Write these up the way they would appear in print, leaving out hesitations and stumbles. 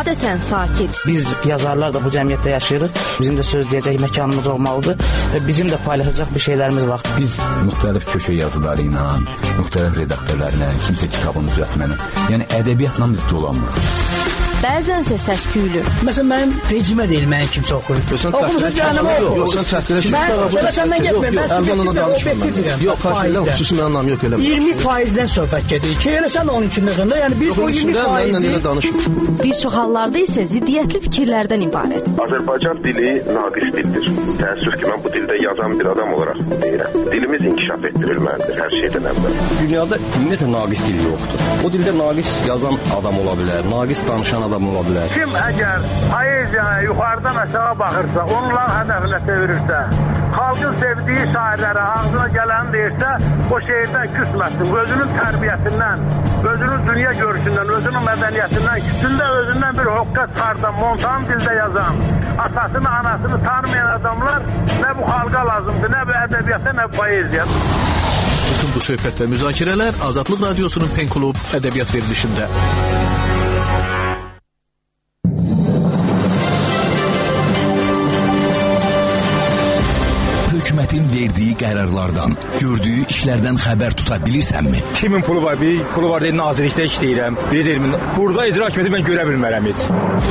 adətən sakit. Biz yazarlar da bu cəmiyyətdə yaşayırıq. Bizim də söz deyəcək məkanımız olmalıdır və bizim də paylaşacaq bir şeylərimiz var. Biz müxtəlif köşə yazıları ilə, müxtəlif redaktörlərlə, kimsə kitabını düzəltməni, yəni ədəbiyyatla biz dolanmırıq. Bəzənsə səs-küylü. Məsələn, mənim vecimə deyil, mənim kimsə oxuyur. Oxumusun cəhənnəmə oxuyur. Mən səndən getməyim, mən subyektivdirəm. Yox, xüsusi mənim anlam yox, elə. 20%-dən söhbət gedir ki, elə sən də onun içindəsən də, yəni biz o 20%-i... Bir çox hallarda isə ziddiyyətli fikirlərdən ibarət. Azərbaycan dili naqis dildir. Təəssüf ki, mən bu dildə yazan bir adam olaraq deyirəm. Dilimiz inkişaf etdirilməlidir hər şeydən əvvəl. Dünyada ümumiyyətlə naqis dil yoxdur. O dildə naqis yazan adam ola bilər, naqis danışan adam ola bilər. Kim əgər poeziyaya yuxarıdan aşağı baxırsa, onlar hədəfinə çevirirsə, xalqın sevdiyi şairlərə ağzına gələni deyirsə, o şehirdən küsməsin. Özünün tərbiyəsindən, özünün dünya görüşündən, özünün mədəniyyətindən, küsündə özündən bir hoqqa çıxardan, montan dildə yazan, atasını, anasını tanımayan adamlar nə bu xalqa lazımdır, nə bu ədəbiyyata, nə bu poeziya. Bütün bu söhbət və müzakirələr Azadlıq Radiosunun Pen Klub ədəbiyyat verilişində. Hökumətin verdiyi qərarlardan, gördüyü işlərdən xəbər tuta bilirsənmi? Kimin pulu var? Bir pulu var deyil, nazirlikdə işləyirəm. Burada icra hakimiyyəti mən görə bilmərəm heç.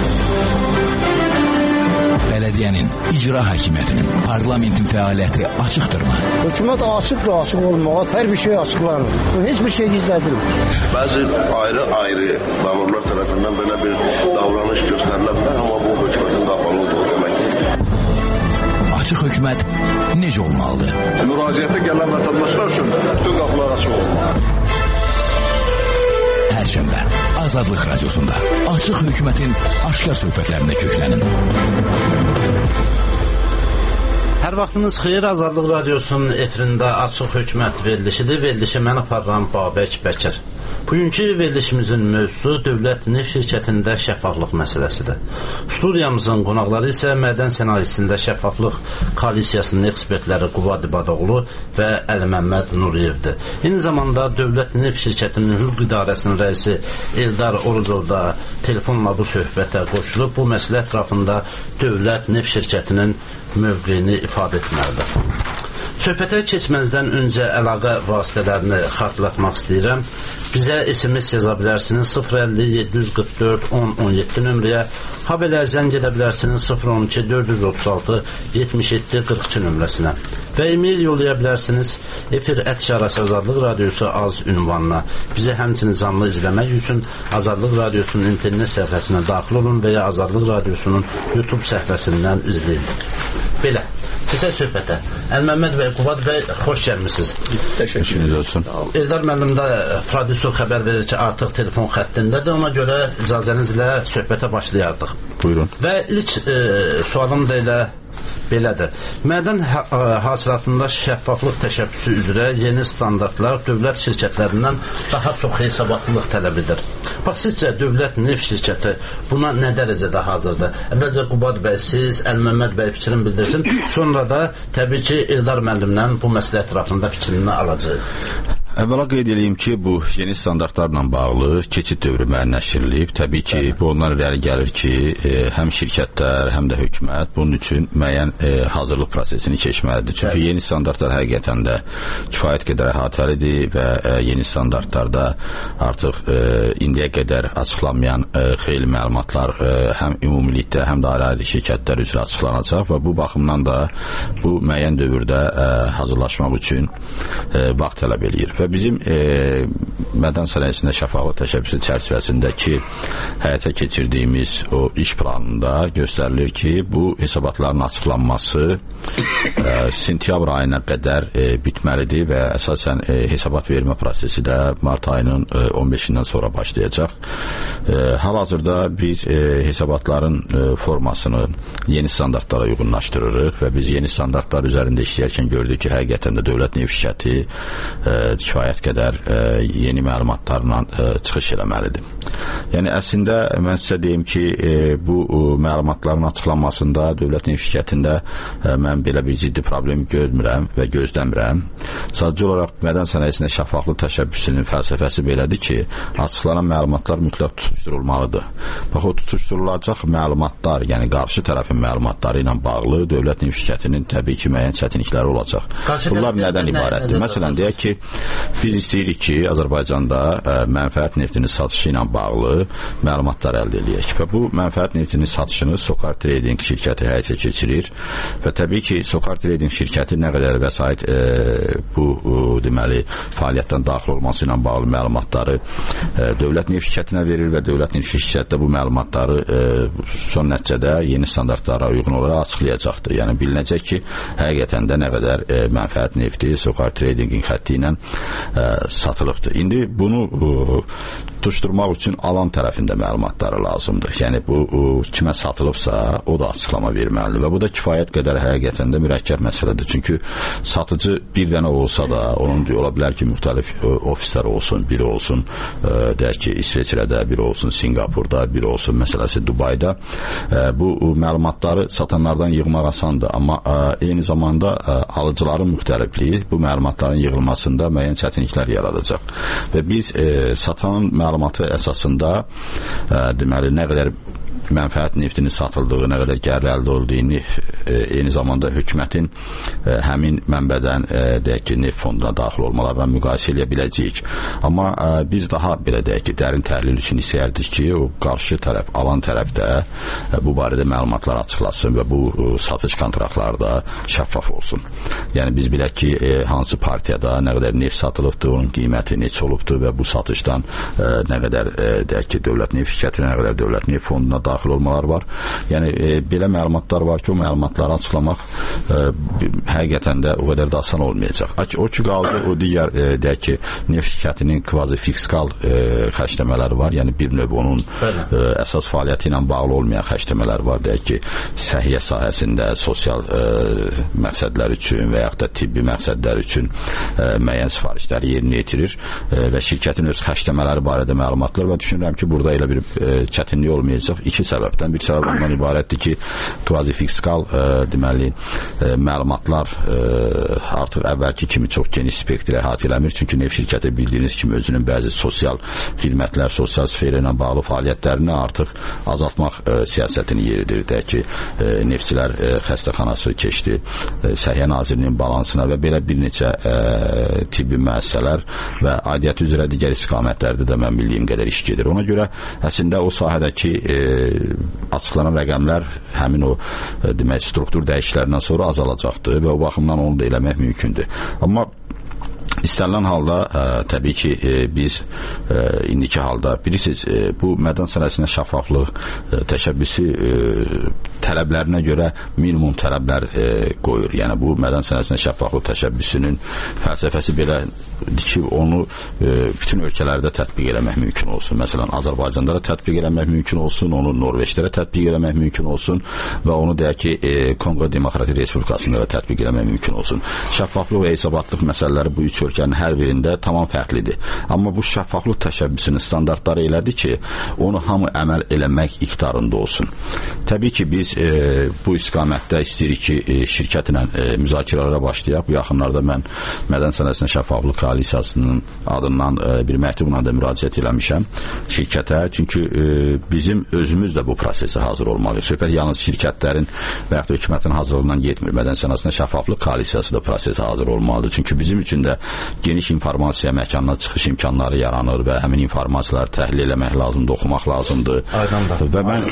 Bələdiyyənin, icra hakimiyyətinin, parlamentin fəaliyyəti açıqdırmı? Hökumət açıqdır, açıq olmağa, hər bir şey açıqlanır. Heç bir şey gizlədilmir. Bəzi ayrı-ayrı məmurlar tərəfindən belə bir davranış göstərilə bilər, amma bu hökumətin qapalı olduğu deməkdir. Açıq hökumət necə olmalıdır? Müraciətə gələn vətəndaşlar üçün bütün qapılar açıq olmalıdır. Pərşənbə, Azadlıq Radiosunda açıq hökumətin aşkar söhbətlərinə köklənin. Hər vaxtınız xeyir, Azadlıq Radiosunun efirində açıq hökumət verilişidir. Verilişi mən aparıram Babək Bəkir. Bugünkü verilişimizin mövzusu Dövlət Neft Şirkətində şəffaflıq məsələsidir. Studiyamızın qonaqları isə Mədən Sənayesində Şəffaflıq Koalisiyasının ekspertləri Quvad İbadoğlu və Əli Məmməd Nuriyevdir. Eyni zamanda Dövlət Neft Şirkətinin Hüquq İdarəsinin rəisi Eldar Orucov da telefonla bu söhbətə qoşulub. Bu məsələ ətrafında Dövlət Neft Şirkətinin mövqeyini ifadə etməlidir. Söhbətə keçməzdən öncə əlaqə vasitələrini xatırlatmaq istəyirəm. Bizə SMS yaza bilərsiniz 050-744-10-17 nömrəyə, habelə zəng edə bilərsiniz 012-436-77-42 nömrəsinə və e-mail yollaya bilərsiniz efir@azadlıq radiosu az ünvanına. Bizə həmçinin canlı izləmək üçün Azadlıq Radiosunun internet səhifəsinə daxil olun və ya Azadlıq Radiosunun YouTube səhifəsindən izləyin. Belə. Keçək söhbətə. Əl-Məmməd bəy, Quvad bəy, xoş gəlmişsiniz. Təşəkkür olsun. Eldar müəllim də prodüser xəbər verir ki, artıq telefon xəttindədir. Ona görə icazənizlə söhbətə başlayardıq. Buyurun. Və ilk sualım da elə belədir. Mədən hasilatında şəffaflıq təşəbbüsü üzrə yeni standartlar dövlət şirkətlərindən daha çox hesabatlılıq tələb edir. Bax, sizcə Dövlət Neft Şirkəti buna nə dərəcədə hazırdır? Əvvəlcə Quvad bəy, siz Əl-Məmməd bəy fikrini bildirsin. Sonra da təbii ki, Eldar müəllimdən bu məsələ ətrafında fikrini alacağıq. Əvvəla qeyd edeyim ki, bu yeni standartlarla bağlı keçid dövrü müəyyənləşdirilib. Təbii ki, bu ondan irəli gəlir ki, həm şirkətlər, həm də hökumət bunun üçün müəyyən hazırlıq prosesini keçməlidir. Çünki yeni standartlar həqiqətən də kifayət qədər əhatəlidir və yeni standartlarda artıq indiyə qədər açıqlanmayan xeyli məlumatlar həm ümumilikdə, həm də ayrı-ayrı şirkətlər üzrə açıqlanacaq və bu baxımdan da bu müəyyən dövrdə hazırlaşmaq üçün vaxt tələb eləyir. Və bizim Mədən Sənayesində şəffaflıq təşəbbüsü çərçivəsindəki həyata keçirdiyimiz o iş planında göstərilir ki, bu hesabatların açıqlanması sentyabr ayına qədər bitməlidir və əsasən hesabat vermə prosesi də mart ayının 15-dən sonra başlayacaq. Hal-hazırda biz hesabatların formasını yeni standartlara uyğunlaşdırırıq və biz yeni standartlar üzərində işləyərkən gördük ki, həqiqətən də Dövlət Neft Şirkəti kifayət qədər yeni məlumatlarla çıxış eləməlidir. Yəni əslində mən sizə deyim ki, bu məlumatların açıqlanmasında dövlət neft şirkətində mən belə bir ciddi problem görmürəm və gözləmirəm. Sadəcə olaraq mədən sənayesində şəffaflıq təşəbbüsünün fəlsəfəsi belədir ki, açıqlanan məlumatlar mütləq tutuşdurulmalıdır. Bax, o tutuşdurulacaq məlumatlar, yəni qarşı tərəfin məlumatları ilə bağlı dövlət neft şirkətinin təbii ki, müəyyən çətinlikləri olacaq. Bunlar nədən ibarətdir? Məsələn, deyək ki, biz istəyirik ki, Azərbaycanda mənfəət neftinin satışı ilə bağlı məlumatlar əldə edək və bu mənfəət neftinin satışını SOCAR Trading şirkəti həyata keçirir və təbii ki, SOCAR Trading şirkəti nə qədər vəsait bu deməli fəaliyyətdən daxil olması ilə bağlı məlumatları dövlət neft şirkətinə verir və dövlət neft şirkəti bu məlumatları son nəticədə yeni standartlara uyğun olaraq açıqlayacaqdır. Yəni bilinəcək ki, həqiqətən də nə qədər mənfəət nefti SOCAR Tradingin xətti ilə satılıbdır. İndi bunu tutuşturmaq üçün alan tərəfində məlumatları lazımdır. Yəni bu kimə satılıbsa, o da açıqlama verməlidir və bu da kifayət qədər həqiqətən də mürəkkəb məsələdir. Çünki satıcı bir dənə olsa da, onun ola bilər ki, müxtəlif ofislər olsun, biri olsun, deyək ki, İsveçrədə, biri olsun Singapurda, biri olsun məsələsi Dubayda. Bu məlumatları satanlardan yığmaq asandır, amma eyni zamanda alıcıların müxtəlifliyi bu məlumatların yığılmasında müəyyən çətinliklər yaradacaq. Və biz satanın məlumatı əsasında deməli, nə qədər mənfəət neftinin satıldığı, nə qədər gəlir əldə olduğunu, eyni zamanda hökumətin həmin mənbədən deyək ki, neft fonduna daxil olmalarla müqayisə edə biləcəyik. Amma biz daha belə deyək ki, dərin təhlil üçün istəyərdik ki, o qarşı tərəf, alan tərəfdə bu barədə məlumatlar açıqlasın və bu satış kontraktlarda şəffaf olsun. Yəni biz bilək ki, hansı partiyada nə qədər neft satılıbdır, onun qiyməti neçə olubdur və bu satışdan nə qədər deyək ki, dövlət neft şirkətinə, nə qədər dövlət neft fonduna daxil olmalar var. Yəni belə məlumatlar var ki, o məlumatları açıqlamaq həqiqətən də o qədər də asan olmayacaq. O ki qaldı, o digər deyək ki, neft şirkətinin kvazi fiskal xərcləmələri var. Yəni bir növ onun əsas fəaliyyəti ilə bağlı olmayan xərcləmələr var. Deyək ki, səhiyyə sahəsində sosial məqsədlər üçün və yaxud da tibbi məqsədlər üçün müəyyən sifarişləri yerinə yetirir və şirkətin öz xərcləmələri barədə məlumatlar və düşünürəm ki, burada elə bir çətinlik olmayacaq. İki səbəbdən. Bir səbəb ondan ibarətdir ki, kvazi fiskal deməli məlumatlar artıq əvvəlki kimi çox geniş spektri əhatə eləmir. Çünki neft şirkəti bildiyiniz kimi özünün bəzi sosial xidmətlər, sosial sferə ilə bağlı fəaliyyətlərini artıq azaltmaq siyasətini yeridir. Deyək ki, neftçilər xəstəxanası keçdi Səhiyyə Nazirliyinin balansına və belə bir neçə tibbi müəssisələr və aidiyyəti üzrə digər istiqamətlərdə də mən bildiyim qədər iş gedir. Ona görə əslində o sahədəki açıqlanan rəqəmlər həmin o demək struktur dəyişikliklərindən sonra azalacaqdır və o baxımdan onu da eləmək mümkündür. Amma İstənilən halda təbii ki, biz indiki halda bilirsiniz, bu mədən sənayesində şəffaflıq təşəbbüsü tələblərinə görə minimum tələblər qoyur. Yəni bu mədən sənayesində şəffaflıq təşəbbüsünün fəlsəfəsi belədir ki, onu bütün ölkələrdə tətbiq eləmək mümkün olsun. Məsələn, Azərbaycanda da tətbiq eləmək mümkün olsun, onu Norveçdə də tətbiq eləmək mümkün olsun və onu deyək ki, Konqo Demokratik Respublikasında da tətbiq eləmək mümkün olsun. Şəffaflıq və hesabatlıq məsələləri bu üç ölkənin hər birində tamam fərqlidir. Amma bu şəffaflıq təşəbbüsünün standartları elədir ki, onu hamı əməl eləmək iqtidarında olsun. Təbii ki, biz bu istiqamətdə istəyirik ki, şirkətlə müzakirələrə başlayaq. Bu yaxınlarda mən mədən sənayesində şəffaflıq koalisiyasının adından bir məktubla da müraciət eləmişəm şirkətə. Çünki bizim özümüz də bu prosesə hazır olmalıyıq. Söhbət yalnız şirkətlərin və yaxud da hökumətin hazırlığından getmir. Mədən sənayesində şəffaflıq koalisiyası da prosesə hazır olmalıdır. Çünki bizim üçün də geniş informasiya məkanına çıxış imkanları yaranır və həmin informasiyaları təhlil eləmək lazımdır, oxumaq lazımdır. Və mən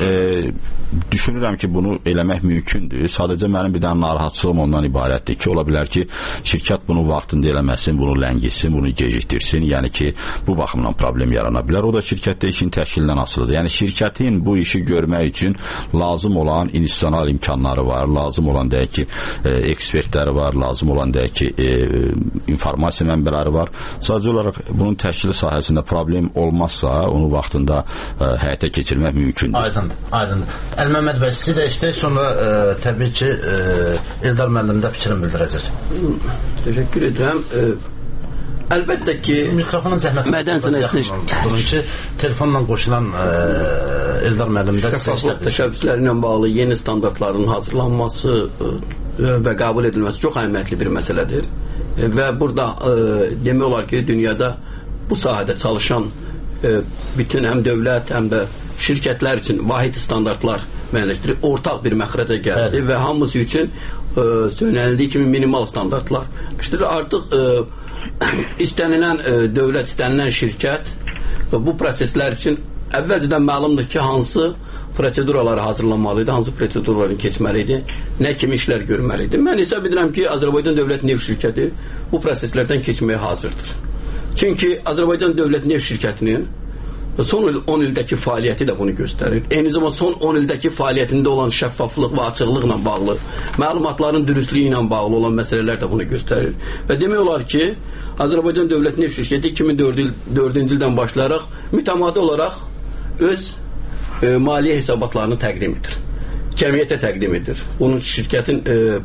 düşünürəm ki, bunu eləmək mümkündür. Sadəcə mənim bir dənə narahatçılığım ondan ibarətdir ki, ola bilər ki, şirkət bunu vaxtında eləməsin, bunu ləngitsin, bunu gecikdirsin. Yəni ki, bu baxımdan problem yarana bilər. O da şirkətdə işin təşkilindən asılıdır. Yəni şirkətin bu işi görmək üçün lazım olan institusional imkanları var, lazım olan deyək ki, ekspertləri var, lazım olan deyək ki, informasiya mənbələri var. Sadəcə olaraq bunun təşkili sahəsində problem olmazsa, onu vaxtında həyata keçirmək mümkündür. Aydındır. Əlməmməd bəy, sizi də işləyək, sonra təbii ki, Eldar müəllim də fikrini bildirəcək. Təşəkkür edirəm. Əlbəttə ki, mikrofonun zəhmət mədən sənəti ki, telefonla qoşulan Eldar müəllim də şəffaflıq təşəbbüsləri ilə bağlı yeni standartların hazırlanması və qəbul edilməsi çox əhəmiyyətli bir məsələdir. Və burada demək olar ki, dünyada bu sahədə çalışan bütün həm dövlət, həm də şirkətlər üçün vahid standartlar müəyyənləşdirib ortaq bir məxrəcə gəldi və hamısı üçün söylənildiyi kimi minimal standartlar. İşte artıq istənilən dövlət, istənilən şirkət bu proseslər üçün əvvəlcədən məlumdur ki, hansı proseduraları hazırlanmalıydı, hansı proseduraları keçməliydi, nə kimi işlər görməliydi. Mən hesab edirəm ki, Azərbaycan Dövlət Neft Şirkəti bu proseslərdən keçməyə hazırdır. Çünki Azərbaycan Dövlət Neft Şirkətinin son 10 ildəki fəaliyyəti də bunu göstərir. Eyni zamanda son 10 ildəki fəaliyyətində olan şəffaflıq və açıqlıqla bağlı, məlumatların dürüstlüyü ilə bağlı olan məsələlər də bunu göstərir. Və demək olar ki, Azərbaycan Dövlət Neft Şirkəti 2004-cü ildən başlayaraq mütəmadi olaraq öz maliyyə hesabatlarını təqdim edir. Cəmiyyətə təqdim edir. Bunun şirkətin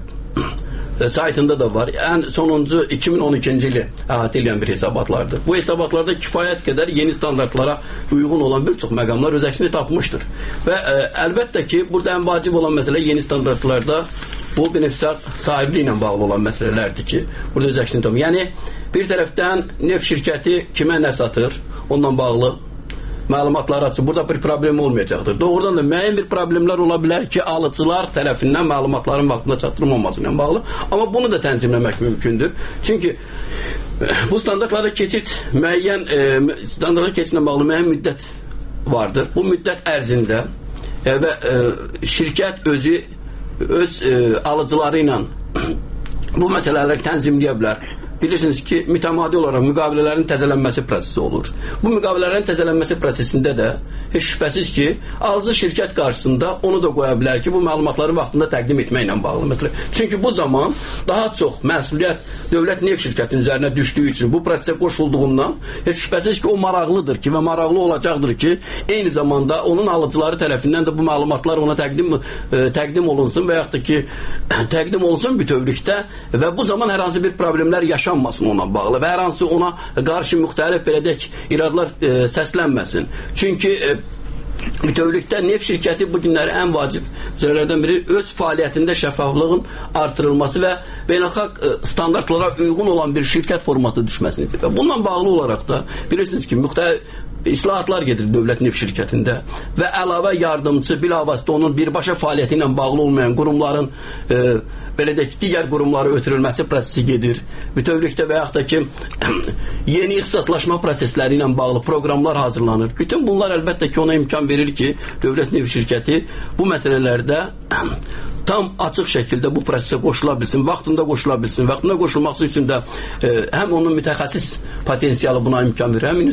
saytında da var. Ən sonuncu 2012-ci ili əhatə edən bir hesabatlardır. Bu hesabatlarda kifayət qədər yeni standartlara uyğun olan bir çox məqamlar öz əksini tapmışdır. Və əlbəttə ki, burada ən vacib olan məsələ yeni standartlarda bu benefisiar sahibliyi ilə bağlı olan məsələlərdir ki, burada öz əksini tapır. Yəni, bir tərəfdən neft şirkəti kimə nə satır, onunla bağlı məlumatlar açır. Burada bir problem olmayacaqdır. Doğrudan da müəyyən bir problemlər ola bilər ki, alıcılar tərəfindən məlumatların vaxtında çatdırılmaması ilə bağlı. Amma bunu da tənzimləmək mümkündür. Çünki bu standartlara keçid müəyyən standartlara keçidlə bağlı müəyyən müddət vardır. Bu müddət ərzində və şirkət özü öz alıcıları ilə bu məsələləri tənzimləyə bilər. Bilirsiniz ki, mütəmadi olaraq müqavilələrin təzələnməsi prosesi olur. Bu müqavilələrin təzələnməsi prosesində də heç şübhəsiz ki, alıcı şirkət qarşısında onu da qoya bilər ki, bu məlumatları vaxtında təqdim etməklə bağlı məsələ. Çünki bu zaman daha çox məsuliyyət dövlət neft şirkətinin üzərinə düşdüyü üçün bu prosesə qoşulduğundan heç şübhəsiz ki, o maraqlıdır ki və maraqlı olacaqdır ki, eyni zamanda onun alıcıları tərəfindən də bu məlumatlar ona təqdim olunsun və yaxud da ki, təqdim olunsun bütövlükdə və bu zaman hər hansı bir problemlər yaşanmasın ona bağlı və hər hansı ona qarşı müxtəlif belədək iradlar səslənməsin. Çünki bütövlükdə neft şirkəti bu günləri ən vacib məsələlərdən biri öz fəaliyyətində şəffaflığın artırılması və beynəlxalq standartlara uyğun olan bir şirkət formatı düşməsinidir. Və bununla bağlı olaraq da bilirsiniz ki, müxtəlif islahatlar gedir dövlət neft şirkətində və əlavə yardımcı bilavasitə onun birbaşa fəaliyyəti ilə bağlı olmayan qurumların belə də ki, digər qurumlara ötürülməsi prosesi gedir. Bütövlükdə və yaxud da ki, yeni ixtisaslaşma prosesləri ilə bağlı proqramlar hazırlanır. Bütün bunlar əlbəttə ki, ona imkan verir ki, dövlət neft şirkəti bu məsələlərdə tam açıq şəkildə bu prosesə qoşula bilsin, vaxtında qoşula bilsin. Vaxtında qoşulması üçün də həm onun mütəxəssis potensialı buna imkan verir, həm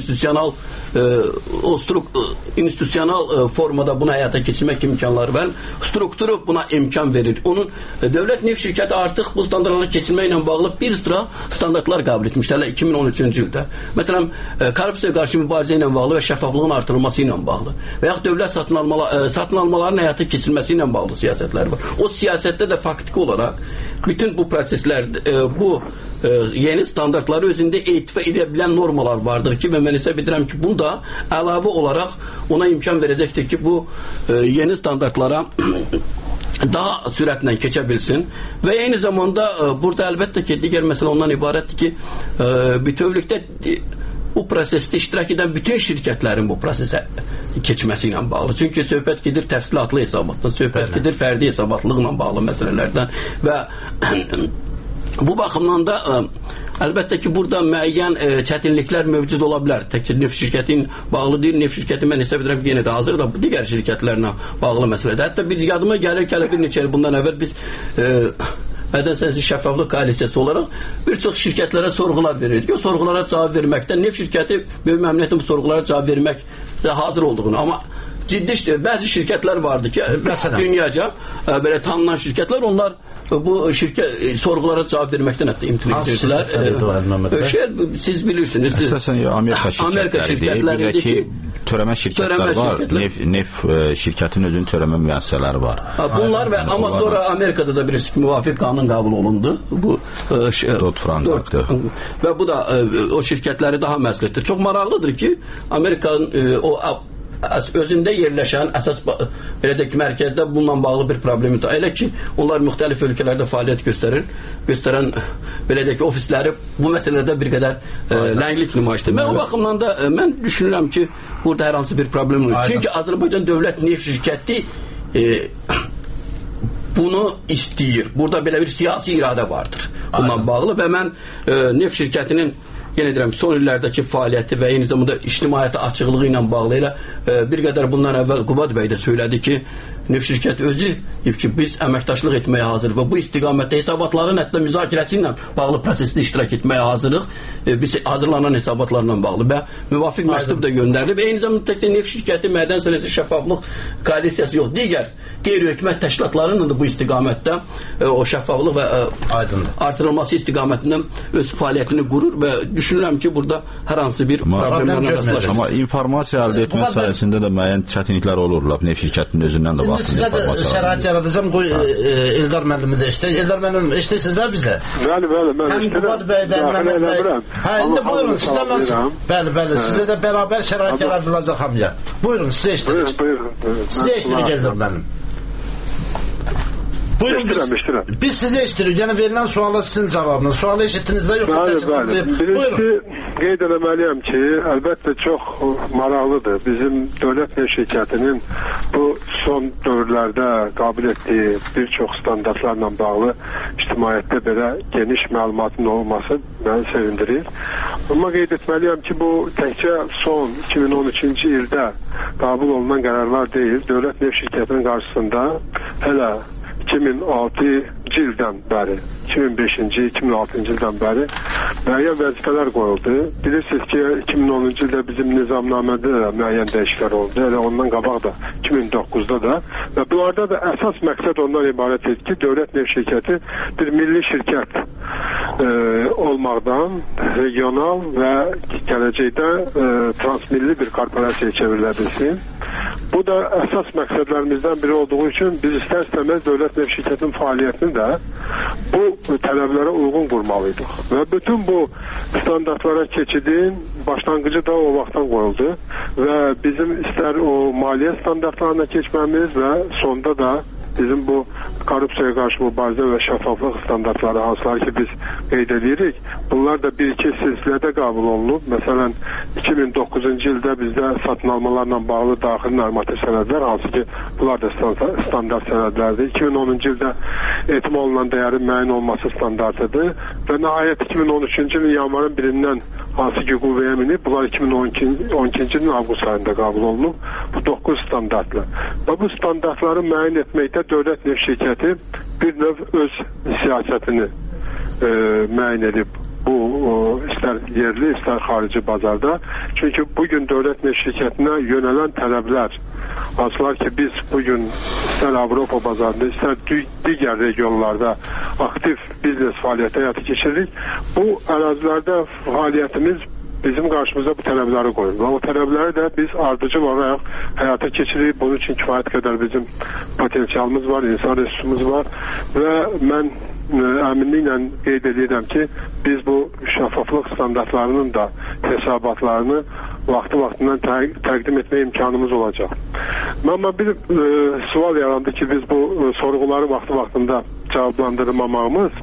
institusional formada buna həyata keçirmək imkanları var. Strukturu buna imkan verir. Onun dövlət neft şirkəti artıq bu standartlara keçirməklə bağlı bir sıra standartlar qəbul etmişlərlə 2013-cü ildə. Məsələn, korrupsiyaya qarşı mübarizə ilə bağlı və şəffaflığın artırılması ilə bağlı və yaxud dövlət satın almaların həyata keçirilməsi ilə bağlı siyasətlər var. O siyasətdə də faktiki olaraq bütün bu proseslər, bu yeni standartları özündə etifa edə bilən normalar vardır ki, və mən hesab edirəm ki, bunda əlavə olaraq ona imkan verəcəkdir ki, bu yeni standartlara daha sürətlə keçə bilsin və eyni zamanda burada əlbəttə ki, digər məsələ ondan ibarətdir ki, bütövlükdə bu prosesdə iştirak edən bütün şirkətlərin bu prosesə keçməsi ilə bağlı. Çünki söhbət gedir təfsilatlı hesabatdan, söhbət gedir fərdi hesabatlıqla bağlı məsələlərdən və bu baxımdan da əlbəttə ki, burada müəyyən çətinliklər mövcud ola bilər. Təkcə neft şirkətin bağlı deyil, neft şirkəti mən hesab edirəm ki, yenə də hazır da bu digər şirkətlərlə bağlı məsələdir. Hətta bir yadıma gəlir bir neçə il bundan əvvəl biz Mədən Sənəsi Şəffaflıq Koalisiyası olaraq bir çox şirkətlərə sorğular verirdik. O sorğulara cavab verməkdən neft şirkəti böyük məmnuniyyətlə bu sorğulara cavab verməkdə hazır olduğunu, amma ciddi bəzi şirkətlər vardı ki, dünyaca belə tanınan şirkətlər, onlar bu sorğulara cavab verməkdən hətta imtina edirdilər. Siz bilirsiniz. Əsasən Amerika şirkətləridir. Bir də ki, törəmə şirkətlər var. Neft şirkətinin özünün törəmə müəssisələri var. Bunlar və amma sonra Amerikada da bilirsiniz ki, müvafiq qanun qəbul olundu. Bu Dodd-Frank aktı. Və bu da o şirkətləri daha məsləhətdir. Çox maraqlıdır ki, Amerikanın o özündə yerləşən əsas belə də ki, mərkəzdə bununla bağlı bir problemi var. Elə ki, onlar müxtəlif ölkələrdə fəaliyyət göstərən belə də ki, ofisləri bu məsələdə bir qədər lənglik nümayişdir. Mən o baxımdan da mən düşünürəm ki, burada hər hansı bir problem olur. Çünki Azərbaycan Dövlət Neft Şirkəti bunu istəyir. Burada belə bir siyasi iradə vardır bununla bağlı və mən neft şirkətinin yenə deyirəm, son illərdəki fəaliyyəti və eyni zamanda ictimaiyyətə açıqlığı ilə bağlı ilə bir qədər bundan əvvəl Qubad bəy də söylədi ki, neft şirkəti özü deyib ki, biz əməkdaşlıq etməyə hazır və bu istiqamətdə hesabatların hətta müzakirəsi ilə bağlı prosesdə iştirak etməyə hazırıq. Biz hazırlanan hesabatlarla bağlı və müvafiq məktub da göndərilib. Eyni zamanda təkcə neft şirkəti, mədən sənəti şəffaflıq koalisiyası yox, digər qeyri-hökumət təşkilatlarının da bu istiqamətdə o şəffaflıq və artırılması istiqamətindən öz fəaliyyətini qurur və düşünürəm ki, burada hər hansı bir problemlərlə rastlaşır. Amma informasiya əldə etmə sayəsində də müəyyən çətinliklər olur. Neft şirkətinin özündən də vaxtında informasiya alır. Şərait yaradacağım, qoy Eldar müəllimi də işləyir. Eldar müəllim, işləyirsiniz də bizə? Bəli, mən həm Qubad bəydən, Məhməd bəy. Hə, indi buyurun, sizlə mən. Bəli, sizə də bərabər şərait yaradılacaq hamıya. Buyurun, sizə işləyirik. Sizə işləyirik Eldar müəllim. Buyurun, biz sizə işləyirik. Yəni verilən suala sizin cavabınız. Sualı eşitdinizdə yoxsa? Birincisi, qeyd eləməliyəm ki, əlbəttə çox maraqlıdır. Bizim dövlət neft şirkətinin bu son dövrlərdə qabil etdiyi bir çox standartlarla bağlı ictimaiyyətdə belə geniş məlumatın olması məni sevindirir. Amma qeyd etməliyəm ki, bu təkcə son 2013-cü ildə qəbul olunan qərarlar deyil. Dövlət neft şirkətinin qarşısında hələ 2006-cı ildən bəri, 2005-ci, 2006-cı ildən bəri müəyyən vəzifələr qoyuldu. Bilirsiniz ki, 2010-cu ildə bizim nizamnamədə də müəyyən dəyişikliklər oldu. Elə ondan qabaq da, 2009-da da. Və bunlarda da əsas məqsəd ondan ibarət edir ki, dövlət neft şirkəti bir milli şirkət olmaqdan regional və gələcəkdə transmilli bir korporasiyaya çevrilə bilsin. Bu da əsas məqsədlərimizdən biri olduğu üçün biz istər-istəməz dövlət neft şirkətinin fəaliyyətini də bu tələblərə uyğun qurmalıydıq. Və bütün bu standartlara keçidin başlanğıcı da o vaxtdan qoyuldu və bizim istər o maliyyə standartlarına keçməmiz və sonda da bizim bu korrupsiyaya qarşı mübarizə və şəffaflıq standartları hansılar ki biz qeyd edirik, bunlar da bir-iki silsilədə qəbul olunub. Məsələn, 2009-cu ildə bizdə satın almalarla bağlı daxili normativ sənədlər, hansı ki bunlar da standart sənədlərdir. 2010-cu ildə etim olunan dəyərin müəyyən olması standartıdır və nəhayət 2013-cü ilin yanvarın birindən hansı ki qüvvəyə minib, bunlar 2012-ci ilin avqust ayında qəbul olunub. Bu 9 standartlı. Və bu standartları müəyyən etməkdə dövlət neft şirkəti bir növ öz siyasətini müəyyən edib. Bu istər yerli, istər xarici bazarda. Çünki bugün dövlət neft şirkətinə yönələn tələblər, hansılar ki biz bugün istər Avropa bazarında, istər digər regionlarda aktiv biznes fəaliyyəti həyata keçiririk. Bu ərazilərdə fəaliyyətimiz bizim qarşımıza bu tələbləri qoyur. Və o tələbləri də biz ardıcıl olaraq həyata keçiririk. Bunun üçün kifayət qədər bizim potensialımız var, insan resursumuz var və mən əminliklə qeyd edirəm ki, biz bu şəffaflıq standartlarının da hesabatlarını vaxtı-vaxtından təqdim etmə imkanımız olacaq. Amma bir sual yarandı ki, biz bu sorğuları vaxtı-vaxtında cavablandırmamağımız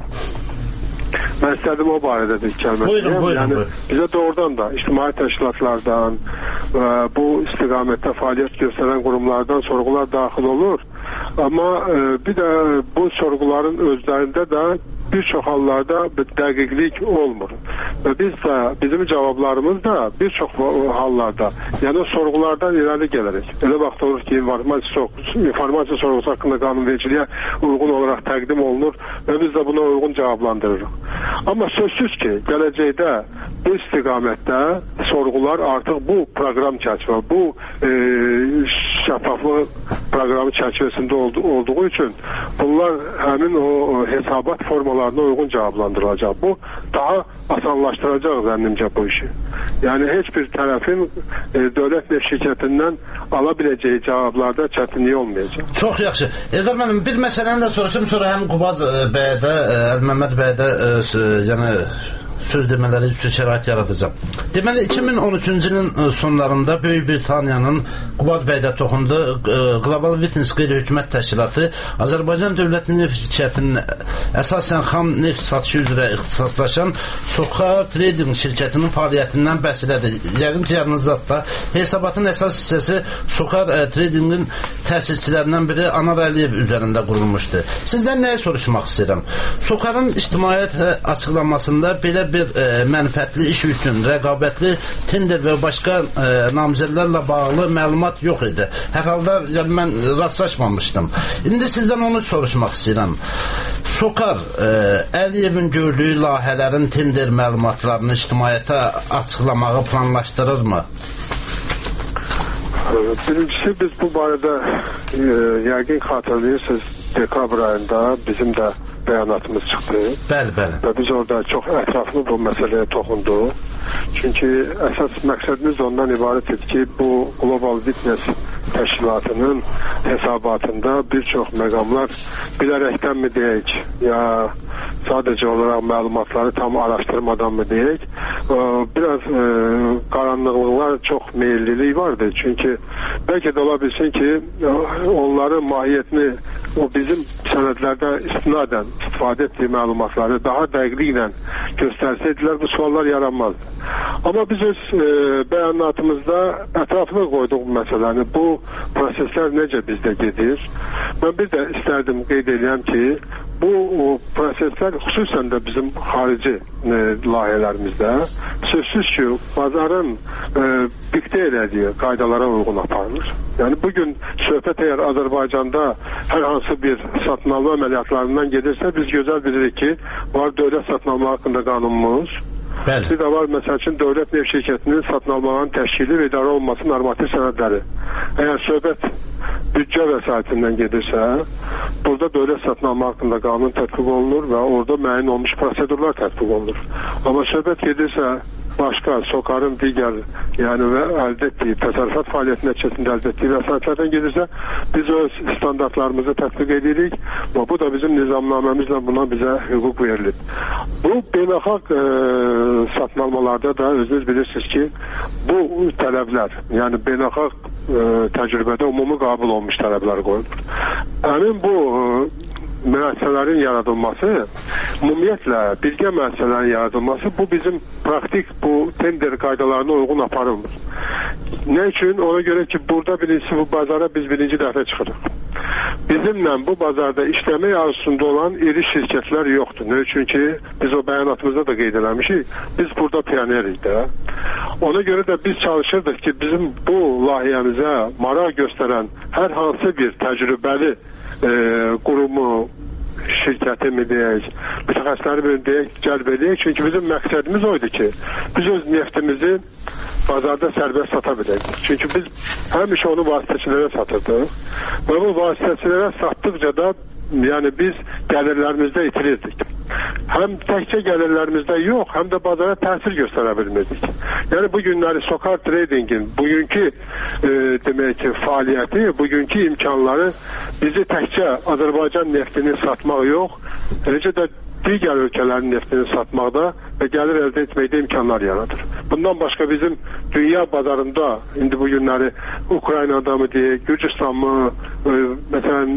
mən istədim o barədə bir kəlmə. Buyurun. Bizə doğrudan da ictimai təşkilatlardan, bu istiqamətdə fəaliyyət göstərən qurumlardan sorğular daxil olur. Amma bir də bu sorğuların özlərində də bir çox hallarda dəqiqlik olmur. Və bizim cavablarımız da bir çox hallarda, yəni sorğulardan irəli gələrək. Elə vaxt olur ki, informasiya sorğusu haqqında qanunvericiliyə uyğun olaraq təqdim olunur və biz də buna uyğun cavablandırırıq. Amma sözsüz ki, gələcəkdə bu istiqamətdə sorğular artıq bu proqram çərçivəsində, bu şəffaflıq proqramı çərçivəsində olduğu üçün bunlar həmin o hesabat formalarına uyğun cavablandırılacaq. Bu daha asanlaşdıracaq zənnimcə bu işi. Yəni heç bir tərəfin dövlət neft şirkətindən ala biləcəyi cavablarda çətinlik olmayacaq. Çox yaxşı. Eldar müəllim, bir məsələni də soruşum, sonra həm Qubad bəyə də, Əlməmməd bəyə də yəni söz demələri üçün şərait yaradacaq. Deməli, 2013-cü ilin sonlarında Böyük Britaniyanın Qubad bəydə toxundu Global Witness qeyri-hökumət təşkilatı Azərbaycan Dövlət Neft Şirkətinin əsasən xam neft satışı üzrə ixtisaslaşan Socar Trading şirkətinin fəaliyyətindən bəhs elədi. Yəqin ki, yadınızda hesabatın əsas hissəsi Socar Tradingin təsisçilərindən biri Anar Əliyev üzərində qurulmuşdu. Sizdən nəyə soruşmaq istəyirəm? Socarın ictimaiyyət açıqlamasında belə bir mənfəətli iş üçün rəqabətli tender və başqa namizədlərlə bağlı məlumat yox idi. Hər halda mən rastlaşmamışdım. İndi sizdən onu soruşmaq istəyirəm. Socar Əliyevin gördüyü layihələrin tender məlumatlarını ictimaiyyətə açıqlamağı planlaşdırırmı? Birincisi, biz bu barədə yəqin xatırlayırsınız, dekabr ayında bizim də bəyanatımız çıxdı. Bəli. Və biz orada çox ətraflı bu məsələyə toxunduq. Çünki əsas məqsədimiz ondan ibarət idi ki, bu Global Witness təşkilatının hesabatında bir çox məqamlar bilərəkdənmi deyək, ya sadəcə olaraq məlumatları tam araşdırmadan mı deyək, biraz qaranlıqlar, çox meyillilik vardı. Çünki bəlkə də ola bilsin ki, onların mahiyyətini, o bizim sənədlərdə istinadən istifadə etdiyi məlumatları daha dəqiqliklə göstərsəydilər, bu suallar yaranmazdı. Amma biz öz bəyanatımızda ətraflı qoyduq bu məsələni. Bu proseslər necə bizdə gedir? Mən bir də istərdim qeyd edəyəm ki, bu proseslər xüsusən də bizim xarici layihələrimizdə sözsüz ki, bazarın diktə elədiyi qaydalara uyğun aparılır. Yəni bugün söhbət əgər Azərbaycanda hər hansı bir satın alma əməliyyatlarından gedirsə, biz gözəl bilirik ki, var dövlət satın alma haqqında qanunumuz. Bir də var, məsəl üçün, dövlət neft şirkətinin satın almaların təşkili və idarə olunması normativ sənədləri. Əgər söhbət büdcə vəsaitindən gedirsə, burada dövlət satın alma haqqında qanun tətbiq olunur və orada müəyyən olmuş prosedurlar tətbiq olunur. Amma söhbət gedirsə, başqa Socarın digər, yəni və əldə etdiyi təsərrüfat fəaliyyəti nəticəsində əldə etdiyi vəsaitlərdən gedirsə, biz öz standartlarımızı tətbiq edirik və bu da bizim nizamnaməmizlə buna bizə hüquq verilib. Bu beynəlxalq satın almalarda da özünüz bilirsiniz ki, bu tələblər, yəni beynəlxalq təcrübədə umumi qəbul olmuş tələblər qoyulur. Həmin bu müəssisələrin yaradılması, ümumiyyətlə birgə müəssisələrin yaradılması, bu bizim praktik bu tender qaydalarına uyğun aparılmır. Nə üçün? Ona görə ki, burada birincisi bu bazara biz birinci dəfə çıxırıq. Bizimlə bu bazarda işləmək arzusunda olan iri şirkətlər yoxdur. Nə üçün ki, biz o bəyanatımızda da qeyd eləmişik, biz burada pionerik də. Ona görə də biz çalışırdıq ki, bizim bu layihəmizə maraq göstərən hər hansı bir təcrübəli qurumu, şirkəti mi deyək, mütəxəssisləri mi deyək, cəlb edək. Çünki bizim məqsədimiz oydu ki, biz öz neftimizi bazarda sərbəst sata bilək. Çünki biz həmişə onu vasitəçilərə satırdıq və bu vasitəçilərə satdıqca da yəni biz gəlirlərimizdə itirirdik. Həm təkcə gəlirlərimizdə yox, həm də bazara təsir göstərə bilmirdik. Yəni bu günləri Socar Trading'in bugünkü demək ki, fəaliyyəti, bugünkü imkanları bizi təkcə Azərbaycan neftini satmaq yox, eləcə də digər ölkələrin neftini satmaqda və gəlir əldə etməkdə imkanlar yaradır. Bundan başqa bizim dünya bazarında indi bu günləri Ukraynada mı deyək, Gürcistan mı, məsələn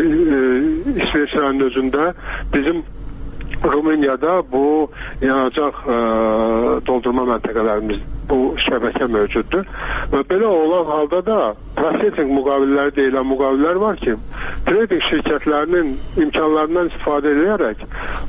İsveçrənin özündə bizim Rumeniyada bu yanacaq doldurma məntəqələrimiz, bu şəbəkə mövcuddur. Və belə olan halda da processing müqavilləri deyilən müqavillər var ki, trading şirkətlərinin imkanlarından istifadə edərək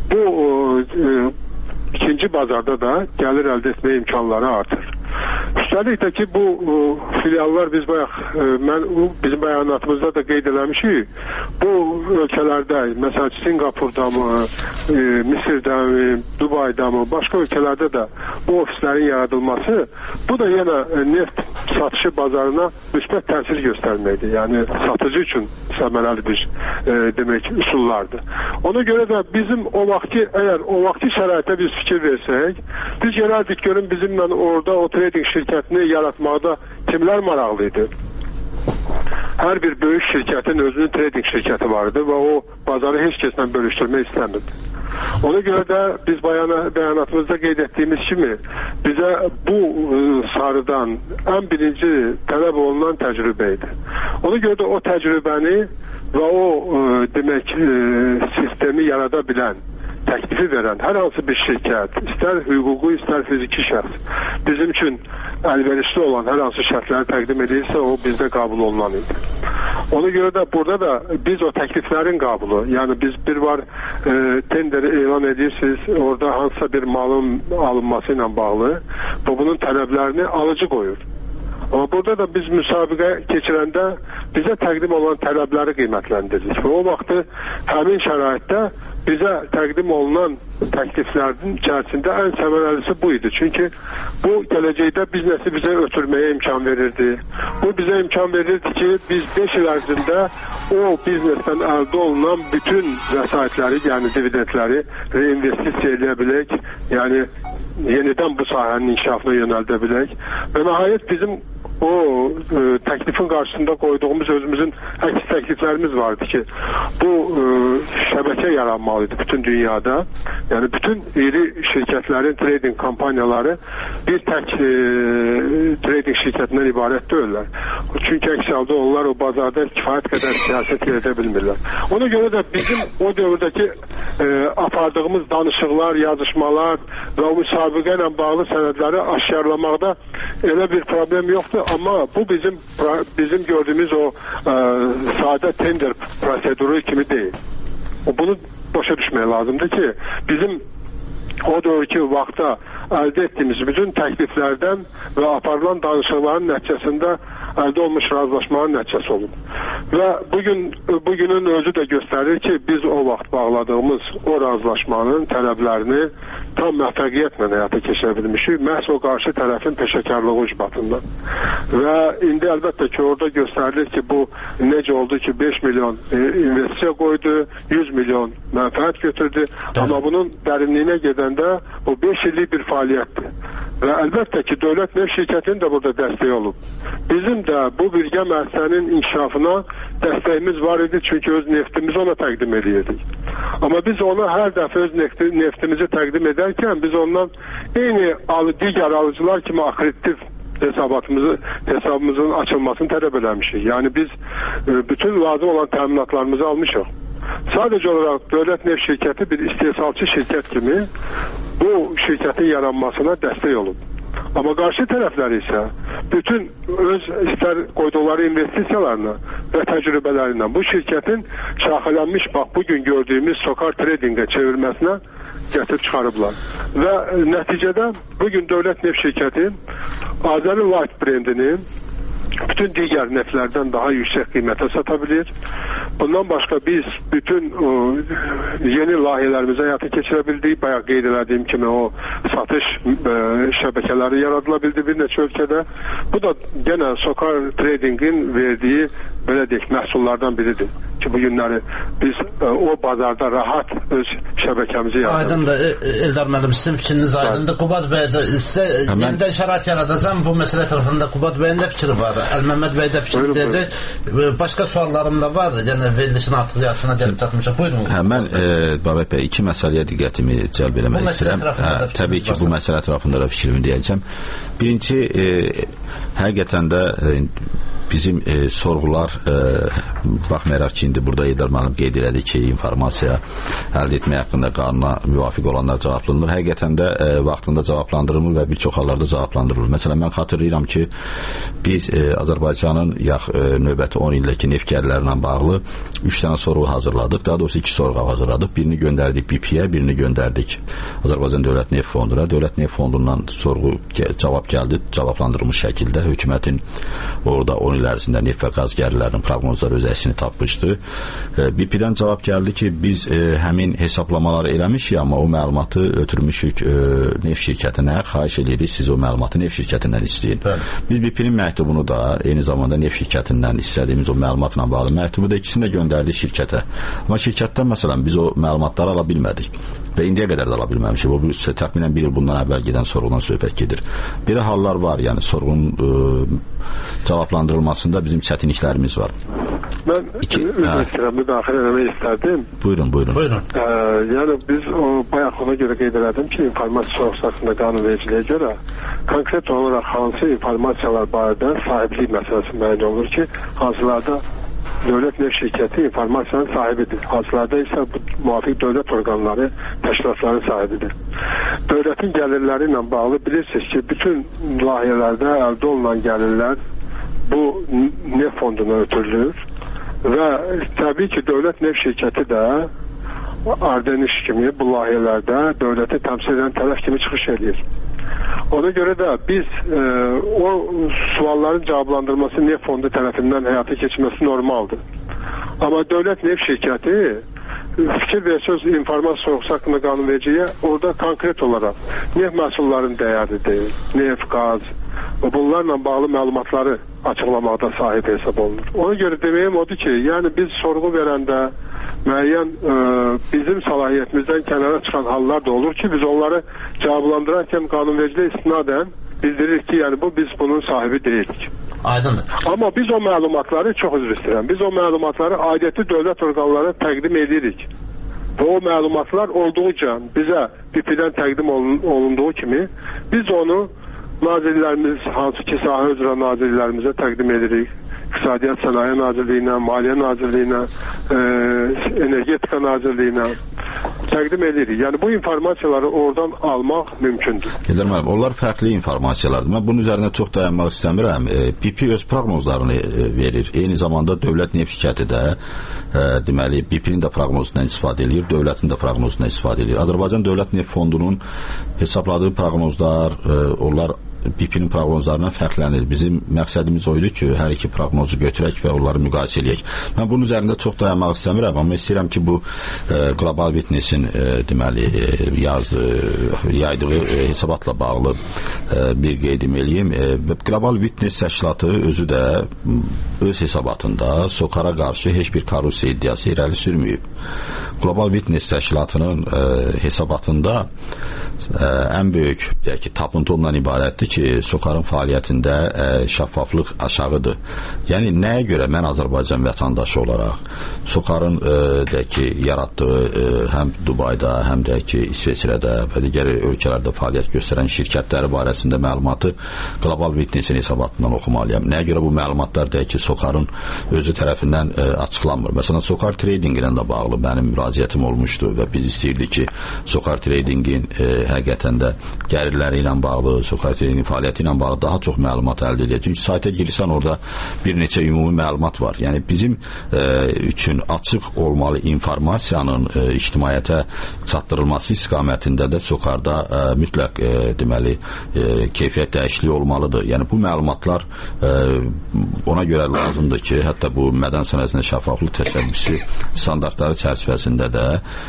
bu ikinci bazarda da gəlir əldə etmə imkanları artır. Üstəlik də ki, bu filiallar biz bizim bəyanatımızda da qeyd eləmişik, bu ölkələrdə, məsələn, Singapurda mı, Misirdə mi, Dubayda mı, başqa ölkələrdə də bu ofislərin yaradılması, bu da yenə neft satışı bazarına müsbət təsir göstərməkdir. Yəni satıcı üçün səmərəli bir demək üsullardır. Ona görə də bizim əgər o vaxtki şəraitə biz fikir versək, biz gələrdik görün bizimlə orada o trading şirkətini yaratmaqda kimlər maraqlı idi? Hər bir böyük şirkətin özünün trading şirkəti vardı və o bazarı heç kəslə bölüşdürmək istəmirdi. Ona görə də biz bəyanatımızda qeyd etdiyimiz kimi bizə bu sarıdan ən birinci tələb olunan təcrübə idi. Ona görə də o təcrübəni və o demək sistemi yarada bilən, təklifi verən hər hansı bir şirkət, istər hüquqi, istər fiziki şəxs bizim üçün əlverişli olan hər hansı şərtləri təqdim edirsə, o bizdə qəbul olunan idi. Ona görə də burada da biz o təkliflərin qəbulu, yəni biz bir var tenderi elan edirsiniz, orada hansısa bir malın alınması ilə bağlı və bunun tələblərini alıcı qoyur. Amma burada da biz müsabiqə keçirəndə bizə təqdim olan tələbləri qiymətləndiririk və o vaxtı həmin şəraitdə bizə təqdim olunan təkliflərin içərisində ən səmərəlisi bu idi. Çünki bu gələcəkdə biznesi bizə ötürməyə imkan verirdi. Bu bizə imkan verirdi ki, biz 5 il ərzində o biznesdən əldə olunan bütün vəsaitləri, yəni dividendləri reinvestisiya edə bilək, yəni yenidən bu sahənin inkişafına yönəldə bilək və nəhayət bizim o təklifin qarşısında qoyduğumuz özümüzün əks təkliflərimiz vardı ki, bu şəbəkə yaranmalıydı bütün dünyada. Yəni bütün iri şirkətlərin trading kampaniyaları bir tək trading şirkətindən ibarət deyirlər. Çünki əks halda onlar o bazarda kifayət qədər siyasət edə bilmirlər. Ona görə də bizim o dövrdəki apardığımız danışıqlar, yazışmalar və o müsabiqə ilə bağlı sənədləri aşkarlamaqda elə bir problem yoxdur. Amma bu bizim gördüyümüz o sadə tender proseduru kimi deyil. Bunu başa düşmək lazımdır ki, bizim o dövrki vaxtda əldə etdiyimiz bütün təkliflərdən və aparılan danışıqların nəticəsində əldə olmuş razılaşmanın nəticəsi olub. Və bugünün özü də göstərir ki, biz o vaxt bağladığımız o razılaşmanın tələblərini tam müvəffəqiyyətlə həyata keçirə bilmişik, məhz o qarşı tərəfin peşəkarlığı ucbatından. Və indi əlbəttə ki, orada göstərilir ki, bu necə oldu ki, 5 milyon investisiya qoydu, 100 milyon mənfəət götürdü, amma bunun dərinliyinə gedəndə o 5 illik bir fəaliyyətdir. Və əlbəttə ki, Dövlət Neft şirkətinin də burada dəstəyi olub. Bizim də bu birgə müəssisənin inkişafına dəstəyimiz var idi, çünki öz neftimizi ona təqdim edirdik. Amma biz ona hər dəfə öz neftimizi təqdim edərkən biz ondan eyni digər alıcılar kimi akreditiv hesabımızın açılmasını tələb eləmişik. Yəni biz bütün lazım olan təminatlarımızı almışıq. Sadəcə olaraq Dövlət Neft şirkəti bir istehsalçı şirkət kimi bu şirkətin yaranmasına dəstək olub. Amma qarşı tərəfləri isə bütün öz istər qoyduqları investisiyalarına və təcrübələrindən bu şirkətin şaxələnmiş, bugün gördüyümüz Sokar Trading'ə çevirməsinə gətirib çıxarıblar. Və nəticədə bugün Dövlət Neft şirkəti Azəri Light brendini bütün digər neftlərdən daha yüksək qiymətə sata bilir. Bundan başqa biz bütün yeni layihələrimizi həyata keçirə bildik. Bayaq qeyd elədiyim kimi o satış şəbəkələri yaradıla bildi bir neçə ölkədə. Bu da genə Sokar Trading'in verdiyi belə deyək məhsullardan biridir ki, bu günləri biz o bazarda rahat öz şəbəkəmizi yaradırıq. Aydındır, Eldar müəllim, sizin fikriniz aydındır. Qubad bəy də sizə yenidən şərait yaradacam. Bu məsələ tərəfində Qubad bəyin də fikri var. Əlməmməd bəy də fikrini deyəcək. Başqa suallarım da var. Yəni verilişin artıq yarısına gəlib çatmışıq. Buyurun. Mən Babək bəy iki məsələyə diqqətimi cəlb eləmək istəyirəm. Təbii ki, bu məsələ ətrafında da fikrimi deyəcəm. Birinci, həqiqətən də bizim sorğular baxmayaraq ki, indi burada Eldar müəllim qeyd elədi ki, informasiya əldə etmək haqqında qanuna müvafiq olanlar cavablanır. Həqiqətən də vaxtında cavablandırılmır və bir çox hallarda cavablandırılır. Məsələn, mən xatırlayıram ki, biz Azərbaycanın növbəti 10 ildəki neftgərlərlə bağlı 3 dənə sorğu hazırladıq. Daha doğrusu 2 sorğu hazırladıq. Birini göndərdik BP-yə, birini göndərdik Azərbaycan Dövlət Neft Fonduna. Dövlət Neft Fondundan sorğu cavab gəldi, cavablandırılmış şəkildə hökumətin orada 10 il ərzində neft və qaz gəlirlərinin proqnozları öz əksini tapmışdı. BP-dən cavab gəldi ki, biz həmin hesablamaları eləmişik, amma o məlumatı ötürmüşük neft şirkətinə, xahiş edirik siz o məlumatı neft şirkətindən istəyin. Biz BP-nin məktubunu da eyni zamanda neft şirkətindən istədiyimiz o məlumatla bağlı məktubu da ikisini də göndərdik şirkətə. Amma şirkətdən məsələn biz o məlumatları ala bilmədik və indiyə qədər də ala bilməmişik. Bu təxminən bir il bundan əvvəl gedən sorğudan söhbət gedir. Belə hallar var, yəni sorğunun cavablandırılmasında bizim çətinliklərimiz var. Mən müdaxilə eləmək istərdim. Buyurun. Yəni biz bayaq ona görə qeyd elədim ki, informasiya sorğusu haqqında qanunvericiliyə görə konkret olaraq hansı informasiyalar barədə sahiblik məsələsi müəyyən olur ki, hansılarda dövlət neft şirkəti informasiyanın sahibidir. Hansılarda isə müvafiq dövlət orqanları, təşkilatların sahibidir. Dövlətin gəlirləri ilə bağlı bilirsiniz ki, bütün layihələrdə əldə olunan gəlirlər bu neft fonduna ötürülür və təbii ki, dövlət neft şirkəti də Ardeniş kimi bu layihələrdə dövləti təmsil edən tərəf kimi çıxış edir. Ona görə də biz o sualların cavablandırılması neft fondu tərəfindən həyata keçirməsi normaldır. Amma dövlət neft şirkəti fikir versəz informasiya sorğusu haqqında qanunvericiliyə orada konkret olaraq neft məhsullarının dəyəridir, neft, qaz və bunlarla bağlı məlumatları açıqlamaqda sahib hesab olunur. Ona görə deməyim odur ki, yəni biz sorğu verəndə müəyyən bizim səlahiyyətimizdən kənara çıxan hallar da olur ki, biz onları cavablandırarkən qanunvericiliyə istinadən bildiririk ki, yəni biz bunun sahibi deyilik. Aydındır. Amma biz o məlumatları, çox üzr istəyirəm, biz o məlumatları aidiyyatlı dövlət orqanlarına təqdim edirik. Və o məlumatlar olduqca bizə BP-dən təqdim olunduğu kimi biz onu nazirlərimiz, hansı ki sahə üzrə nazirlərimizə təqdim edirik. İqtisadiyyat Sənaye Nazirliyinə, Maliyyə Nazirliyinə, Energetika Nazirliyinə təqdim edirik. Yəni bu informasiyaları oradan almaq mümkündür. Eldar müəllim, onlar fərqli informasiyalardır. Mən bunun üzərində çox dayanmaq istəmirəm. BP öz proqnozlarını verir. Eyni zamanda dövlət neft şirkəti də deməli BP-nin də proqnozundan istifadə edir, dövlətin də proqnozundan istifadə edir. Azərbaycan Dövlət Neft Fondunun hesabladığı proqnozlar, onlar BP-nin proqnozlarından fərqlənir. Bizim məqsədimiz oydu ki, hər iki proqnozu götürək və onları müqayisə eləyək. Mən bunun üzərində çox dayanmaq istəmirəm, amma istəyirəm ki, bu Global Witness-in deməli yaydığı hesabatla bağlı bir qeydim eləyim. Global Witness təşkilatı özü də öz hesabatında SOCAR-a qarşı heç bir korrupsiya iddiası irəli sürməyib. Global Witness təşkilatının hesabatında ən böyük tapıntı ondan ibarətdir ki, SOCAR-ın fəaliyyətində şəffaflıq aşağıdır. Yəni nəyə görə mən Azərbaycan vətəndaşı olaraq SOCAR-ın yaratdığı həm Dubayda, həm də ki İsveçrədə və digər ölkələrdə fəaliyyət göstərən şirkətləri barəsində məlumatı Global Witness-in hesabatından oxumalıyam. Nəyə görə bu məlumatlar ki SOCAR-ın özü tərəfindən açıqlanmır? Məsələn, SOCAR Trading ilə də bağlı mənim müraciətim olmuşdu və biz istəyirdik ki, SOCAR Trading-in həqiqətən də gəlirləri ilə bağlı, SOCAR Trading fəaliyyəti ilə bağlı daha çox məlumat əldə edir. Çünki sayta girsən orada bir neçə ümumi məlumat var. Yəni bizim üçün açıq olmalı informasiyanın ictimaiyyətə çatdırılması istiqamətində də SOCAR-da mütləq deməli keyfiyyət dəyişikliyi olmalıdır. Yəni bu məlumatlar ona görə lazımdır ki, hətta bu mədən sənayesində şəffaflıq təşəbbüsü standartları çərçivəsində də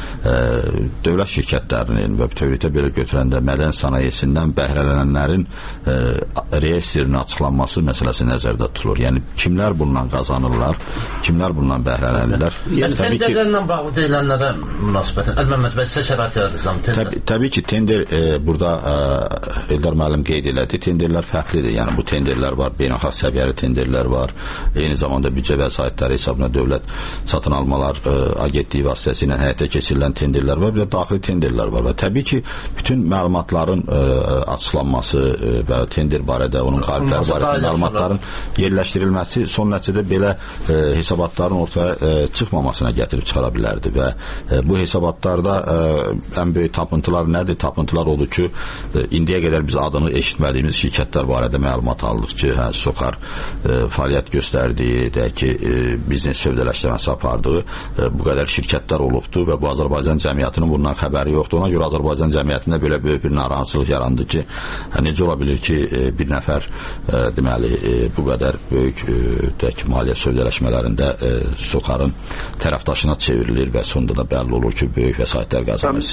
dövlət şirkətlərinin və bütövlükdə belə götürəndə mədən sənayesindən bəhrələnənlərin reyestrinin açıqlanması məsələsi nəzərdə tutulur. Yəni kimlər bundan qazanırlar, kimlər bundan bəhrələnirlər. Tenderlərlə bağlı deyilənlərə münasibətən Əlməmməd bəy sizə şərait yaradırsam. Təbii ki, tender burada Eldar müəllim qeyd elədi. Tenderlər fərqlidir. Yəni bu tenderlər var, beynəlxalq səviyyəli tenderlər var. Eyni zamanda büdcə vəsaitləri hesabına dövlət satın almalar agentliyi vasitəsilə həyata keçirilən tenderlər var, bir də daxili tenderlər var və təbii ki, bütün məlumatların açıqlanması və tender barədə, onun qalibləri barədə məlumatların yerləşdirilməsi son nəticədə belə hesabatların ortaya çıxmamasına gətirib çıxara bilərdi və bu hesabatlarda ən böyük tapıntılar nədir? Tapıntılar odur ki, indiyə qədər biz adını eşitmədiyimiz şirkətlər barədə məlumat aldıq ki, SOCAR fəaliyyət göstərdiyi, deyək ki, biznes sövdələşdirməsi apardığı bu qədər şirkətlər olubdur və bu Azərbaycan cəmiyyətinin bundan xəbəri yoxdur. Ona görə Azərbaycan cəmiyyətində belə böyük bir narahatçılıq yarandı ki, necə ola bilir ki, bir nəfər deməli bu qədər böyük maliyyə sövdələşmələrində SOCAR-ın tərəfdaşına çevrilir və sonunda da bəlli olur ki, böyük vəsaitlər qazanır.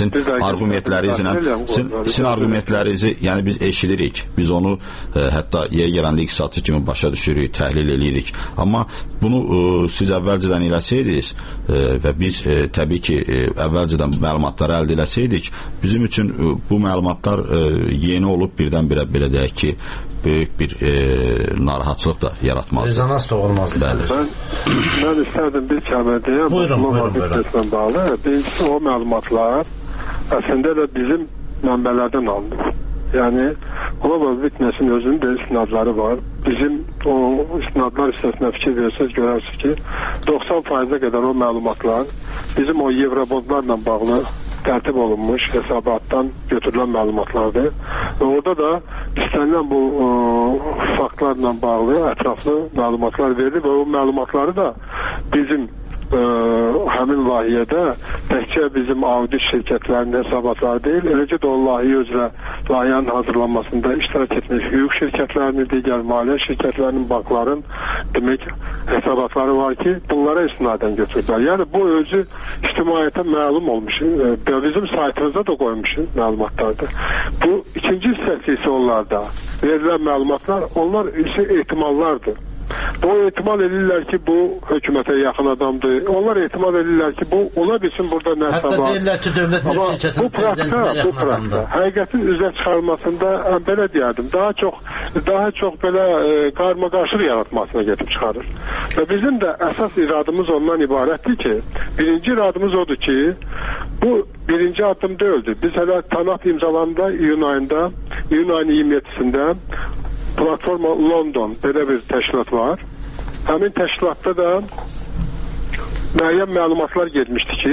Sizin argumentlərinizi, yəni biz eşidirik, biz onu hətta yer gələndə iqtisadçı kimi başa düşürük, təhlil edirik. Amma bunu siz əvvəlcədən eləsəydiniz və biz təbii ki, əvvəlcədən məlumatları əldə eləsəydik, bizim üçün bu məlumatlar yeni olub birdən-birə belə deyək ki, böyük bir narahatçılıq da yaratmazdı. Rezonans da olmazdı. Mən istərdim bir kəlmə deyəm. Buyurun. Bağlı. Birincisi o məlumatlar əslində də bizim mənbələrdən alınır. Yəni Global Witness-in özünün də istinadları var. Bizim o istinadlar hissəsinə fikir verirsiniz, görərsiniz ki, 90%-ə qədər o məlumatlar bizim o Eurobondlarla bağlı tərtib olunmuş hesabatdan götürülən məlumatlardır. Və orada da istənilən bu faktlarla bağlı ətraflı məlumatlar verilir və o məlumatları da bizim həmin layihədə təkcə bizim audit şirkətlərinin hesabatları deyil, eləcə də o layihə üzrə layihənin hazırlanmasında iştirak etmiş hüquq şirkətlərinin, digər maliyyə şirkətlərinin, bankların demək hesabatları var ki, bunlara istinadən götürürlər. Yəni bu özü ictimaiyyətə məlum olmuş, bizim saytımızda da qoymuş məlumatlardır. Bu ikinci hissəsi isə onlarda verilən məlumatlar, onlar isə ehtimallardır. O ehtimal edirlər ki, bu hökumətə yaxın adamdır. Onlar ehtimal edirlər ki, bu ola bilsin burada nəsə var. Hətta deyirlər ki, dövlət neft şirkətinin prezidentinə yaxın adamdır. Həqiqətin üzə çıxarmasında belə deyərdim, daha çox belə qarma-qarşılıq yaratmasına gedib çıxarır. Və bizim də əsas iradımız ondan ibarətdir ki, birinci iradımız odur ki, bu birinci addım deyildi. Biz hələ TANAP imzalanında iyun ayının 27-sində Platforma London belə bir təşkilat var. Həmin təşkilatda da müəyyən məlumatlar getmişdi ki,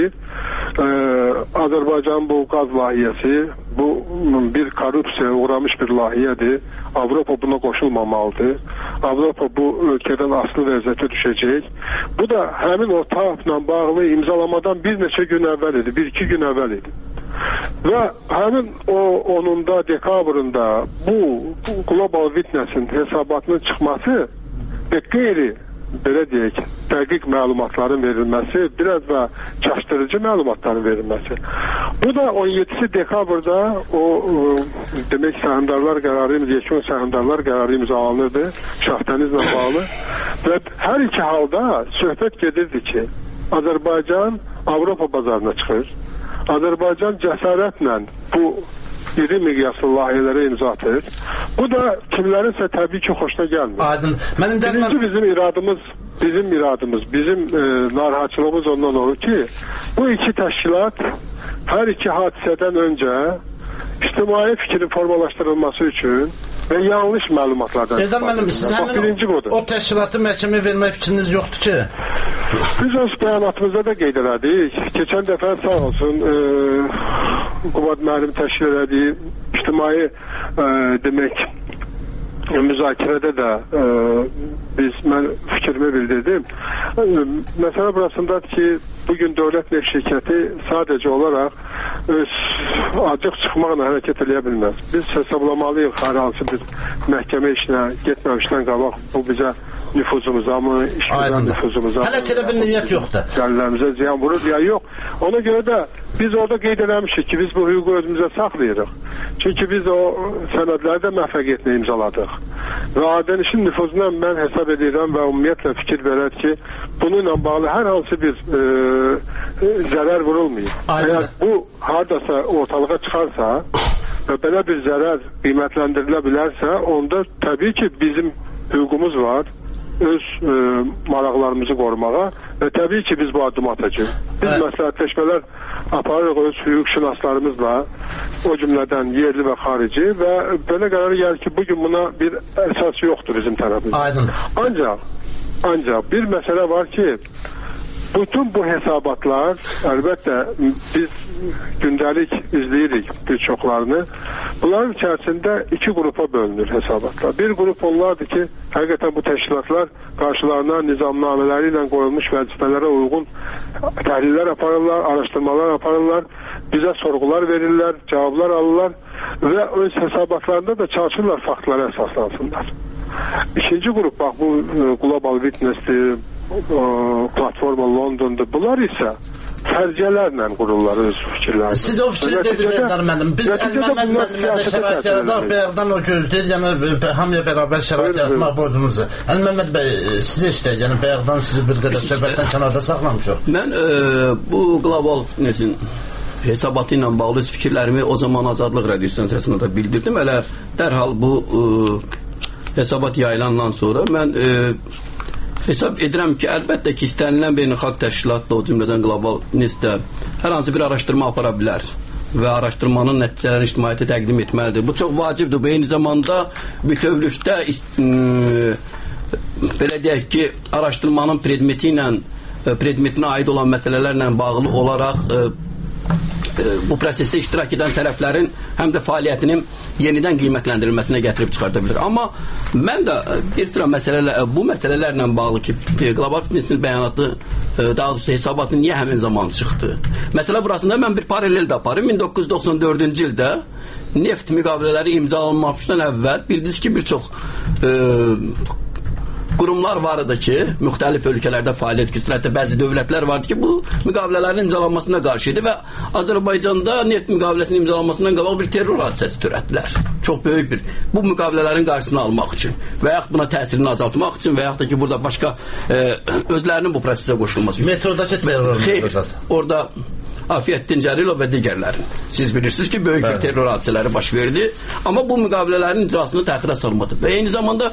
Azərbaycan bu qaz layihəsi, bu bir korrupsiyaya uğramış bir layihədir. Avropa buna qoşulmamalıdır. Avropa bu ölkədən asılı vəziyyətə düşəcək. Bu da həmin o TAP-la bağlı imzalamadan bir neçə gün əvvəl idi, 1-2 gün əvvəl idi. Və həmin o 10-da dekabrında bu Global Witness-in hesabatının çıxması və qeyri belə deyək, dəqiq məlumatların verilməsi, biraz da çaşdırıcı məlumatların verilməsi. Bu da 17 dekabrda o demək səhmdarlar qərarı, yekun səhmdarlar qərarı imzalanırdı şaxtənizlə bağlı və hər iki halda söhbət gedirdi ki, Azərbaycan Avropa bazarına çıxır. Azərbaycan cəsarətlə bu iri miqyaslı layihələrə imza atır. Bu da kimlərinsə təbii ki, xoşuna gəlmir. Aydın. Birinci bizim iradımız, bizim narahatçılığımız ondan olur ki, bu iki təşkilat hər iki hadisədən öncə ictimai fikrin formalaşdırılması üçün və yanlış məlumatlardan o təşkilatı məhkəməyə vermək fikriniz yoxdur ki? Biz öz bəyanatımızda da qeyd elədik. Keçən dəfə sağ olsun Qubad müəllim təşkil elədiyi ictimai demək müzakirədə də mən fikrimi bildirdim. Məsələ burasındadır ki, bugün dövlət neft şirkəti sadəcə olaraq acıq çıxmaqla hərəkət eləyə bilməz. Biz hesablamalıyıq hər hansı bir məhkəmə işinə getməmişdən qabaq bu bizə nüfuzumuza mı, işimizə nüfuzumuza mı? Hələ ki bir niyyət yoxdur. Gəlirlərimizə ziyan vurur ya yox. Ona görə də biz orada qeyd eləmişik ki, biz bu hüququ özümüzə saxlayırıq. Çünki biz o sənədləri də müvəffəqiyyətlə imzaladıq. Və Adənişin nüfuzundan mən hesab edirəm və ümumiyyətlə fikir verər ki, bununla bağlı hər hansı bir zərər vurulmayıb. Əgər bu haradasa ortalığa çıxarsa və belə bir zərər qiymətləndirilə bilərsə, onda təbii ki, bizim hüququmuz var öz maraqlarımızı qorumağa və təbii ki, biz bu addımı atacağıq. Biz məsləhətləşmələr aparırıq öz hüquqşünaslarımızla, o cümlədən yerli və xarici və belə qərar gəlir ki, bugün buna bir əsas yoxdur bizim tərəfimizdə. Ancaq bir məsələ var ki, bütün bu hesabatlar əlbəttə biz gündəlik izləyirik bir çoxlarını. Bunların içərisində iki qrupa bölünür hesabatlar. Bir qrup onlardır ki, həqiqətən bu təşkilatlar qarşılarına nizamnamələri ilə qoyulmuş vəzifələrə uyğun təhlillər aparırlar, araşdırmalar aparırlar, bizə sorğular verirlər, cavablar alırlar və öz hesabatlarında da çalışırlar faktlara əsaslansınlar. İkinci grup, bax bu Global Witness'dir, platforma London'da, bunlar isə fərciələrlə qururlar öz fikirlərini. Siz o fikri dediniz mənim. Biz Əlməməd müəllimə şərait yaradaq, bayaqdan o gözləyir, yəni hamıya bərabər şərait yaratmaq borcumuzu. Əlməməd bəy, sizə işləyir, yəni bayaqdan sizi bir qədər söhbətdən kənarda saxlamışıq. Mən bu Global Fitness'in hesabatı ilə bağlı fikirlərimi o zaman Azadlıq Radio stansiyasında da bildirdim. Elə dərhal bu hesabat yayılandan sonra mən hesab edirəm ki, əlbəttə ki, istənilən beynəlxalq təşkilatda, o cümlədən Global Fitness'də hər hansı bir araşdırma apara bilər və araşdırmanın nəticələrini ictimaiyyətə təqdim etməlidir. Bu çox vacibdir. Bu eyni zamanda bütövlükdə belə deyək ki, araşdırmanın predmetinə aid olan məsələlərlə bağlı olaraq bu prosesdə iştirak edən tərəflərin həm də fəaliyyətinin yenidən qiymətləndirilməsinə gətirib çıxarda bilir. Amma mən də bir sıra bu məsələlərlə bağlı ki, Global Fitness'in bəyanatı, daha doğrusu hesabatı niyə həmin zaman çıxdı? Məsələ burasında mən bir paralel də aparım. 1994-cü ildə neft müqavilələri imzalanmamışdan əvvəl bildiniz ki, bir çox qurumlar vardı ki, müxtəlif ölkələrdə fəaliyyət göstərən bəzi dövlətlər vardı ki, bu müqavilələrin imzalanmasına qarşı idi və Azərbaycanda neft müqaviləsinin imzalanmasından qabaq bir terror hadisəsi törətdilər. Çox böyük bir. Bu müqavilələrin qarşısını almaq üçün və yaxud buna təsirini azaltmaq üçün və yaxud da ki, burada başqa özlərinin bu prosesə qoşulması üçün. Metrodakı terror. Xeyr, orada Afiyettin Cəlilov və digərlərin. Siz bilirsiniz ki, böyük bir terror hadisələri baş verdi. Amma bu müqavilələrin icrasını təxirə salmadı. Və eyni zamanda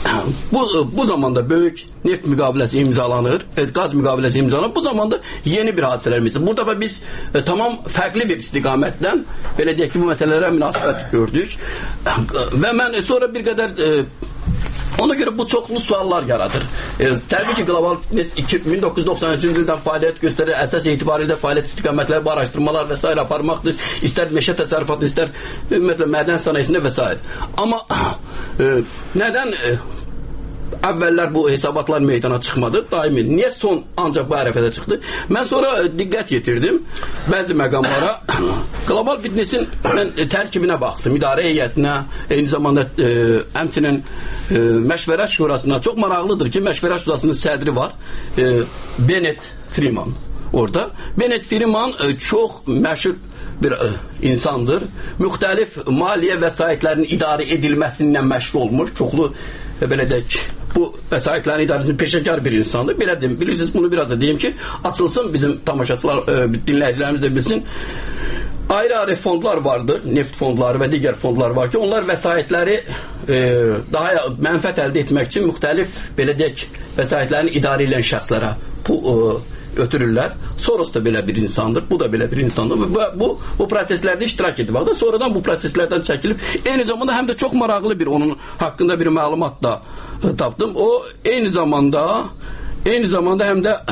bu zamanda böyük neft müqaviləsi imzalanır, qaz müqaviləsi imzalanır. Bu zamanda yeni bir hadisələr imzalanır. Bu dəfə biz tamam fərqli bir istiqamətdən belə deyək ki, bu məsələlərə münasibət gördük. Və mən sonra bir qədər ona görə bu çoxlu suallar yaradır. Təbii ki, Global Fitness 1993-cü ildən fəaliyyət göstərir, əsas etibarilə fəaliyyət istiqamətləri, bu araşdırmalar və s. aparmaqdır. İstər meşə təsərrüfatı, istər mədən sənayesində və s. Amma nədən əvvəllər bu hesabatlar meydana çıxmadı? Daimi. Niyə son ancaq bu ərəfədə çıxdı? Mən sonra diqqət yetirdim bəzi məqamlara. Global Fitness'in mən tərkibinə baxdım, idarə heyətinə, eyni zamanda həmçinin Məşvərət Şurasına. Çox maraqlıdır ki, Məşvərət Şurasının sədri var, Bennett Freeman orada. Bennett Freeman çox məşhur bir insandır. Müxtəlif maliyyə vəsaitlərinin idarə edilməsindən məşğul olmuş. Çoxlu belə deyək, bu vəsaitlərin idarəsində peşəkar bir insandır. Belə deyim, bilirsiniz, bunu biraz da deyim ki, açılsın bizim tamaşaçılar, dinləyicilərimiz də bilsin. Ayrı-ayrı fondlar vardır, neft fondları və digər fondlar var ki, onlar vəsaitləri daha mənfət əldə etmək üçün müxtəlif, belə deyək, vəsaitlərini idarə edən şəxslərə ötürürlər. Soros da belə bir insandır, bu da belə bir insandır və bu proseslərdə iştirak edib. Sonradan bu proseslərdən çəkilib, eyni zamanda həm də çox maraqlı bir onun haqqında bir məlumat da tapdım. O eyni zamanda həm də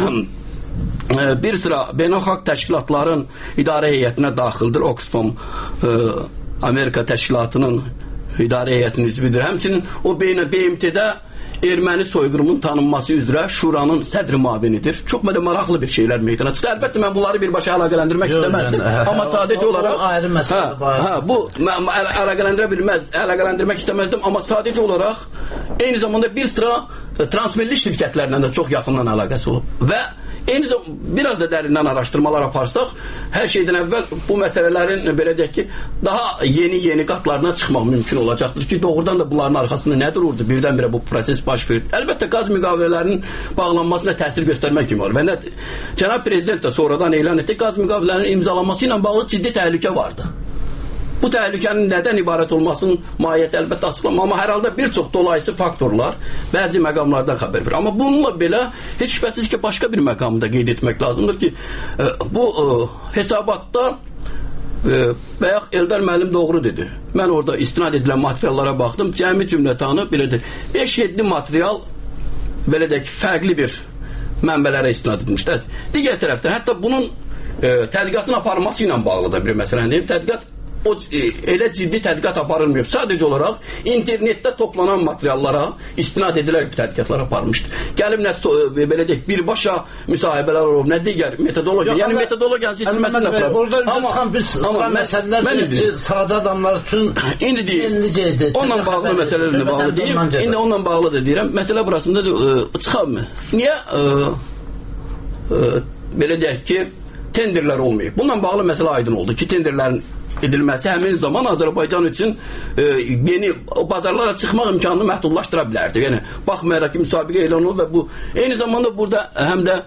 bir sıra beynəlxalq təşkilatların idarə heyətinə daxildir. Oxfam Amerika təşkilatının idarə heyətinin üzvüdür. Həmçinin o BMT-də erməni soyqırımının tanınması üzrə Şuranın sədri müavinidir. Çox maraqlı bir şeylər meydana çıxdı. Əlbəttə mən bunları birbaşa əlaqələndirmək istəməzdim. Amma sadəcə olaraq bu əlaqələndirmək istəməzdim, amma sadəcə olaraq eyni zamanda bir sıra transmilli şirkətlərlə də çox yaxından əlaqəsi olub. Və eyni zamanda biraz da dərindən araşdırmalar aparsaq, hər şeydən əvvəl bu məsələlərin belə deyək ki, daha yeni qatlarına çıxmaq mümkün olacaqdır ki, doğrudan da bunların arxasında nə dururdu? Birdən-birə bu proses baş verir. Əlbəttə, qaz müqavilələrinin bağlanmasına təsir göstərmək kimi var. Və Cənab Prezident də sonradan elan etdi, qaz müqavilələrinin imzalanması ilə bağlı ciddi təhlükə vardı. Bu təhlükənin nədən ibarət olmasının mahiyyəti əlbəttə açıqlanmır, amma hər halda bir çox dolayısı faktorlar bəzi məqamlardan xəbər verir. Amma bununla belə heç şübhəsiz ki, başqa bir məqamı da qeyd etmək lazımdır ki, bu hesabatda bayaq Eldar müəllim doğru dedi. Mən orada istinad edilən materiallara baxdım, cəmi cümlətanı belədir. 5-7 material belə deyək, fərqli bir mənbələrə istinad edilmişdir. Digər tərəfdən, hətta bunun tədqiqatın aparılması ilə bağlı da bir məsələni deyim. Tədqiqat elə ciddi tədqiqat aparılmıyor. Sadəcə olaraq internetdə toplanan materiallara istinad edilərək tədqiqatlar aparılmışdır. Gəlib belə deyək, birbaşa müsahibələr olub, nə digər metodologiya. Yəni metodologiyanın seçilməsi də var. Orada çıxan bir sıra məsələlər ki, sadə adamlar üçün indi deyim. Onunla bağlı məsələlərlə bağlı deyim. İndi onunla bağlı da deyirəm. Məsələ burasında çıxarmı? Niyə belə deyək ki, tenderlər olmayıb? Bununla bağlı məsələ aydın oldu ki, tenderlərin edilməsi həmin zaman Azərbaycan üçün yeni bazarlara çıxmaq imkanını məhdudlaşdıra bilərdi. Yəni, baxmayaraq ki, müsabiqə elan oldu və bu eyni zamanda burada həm də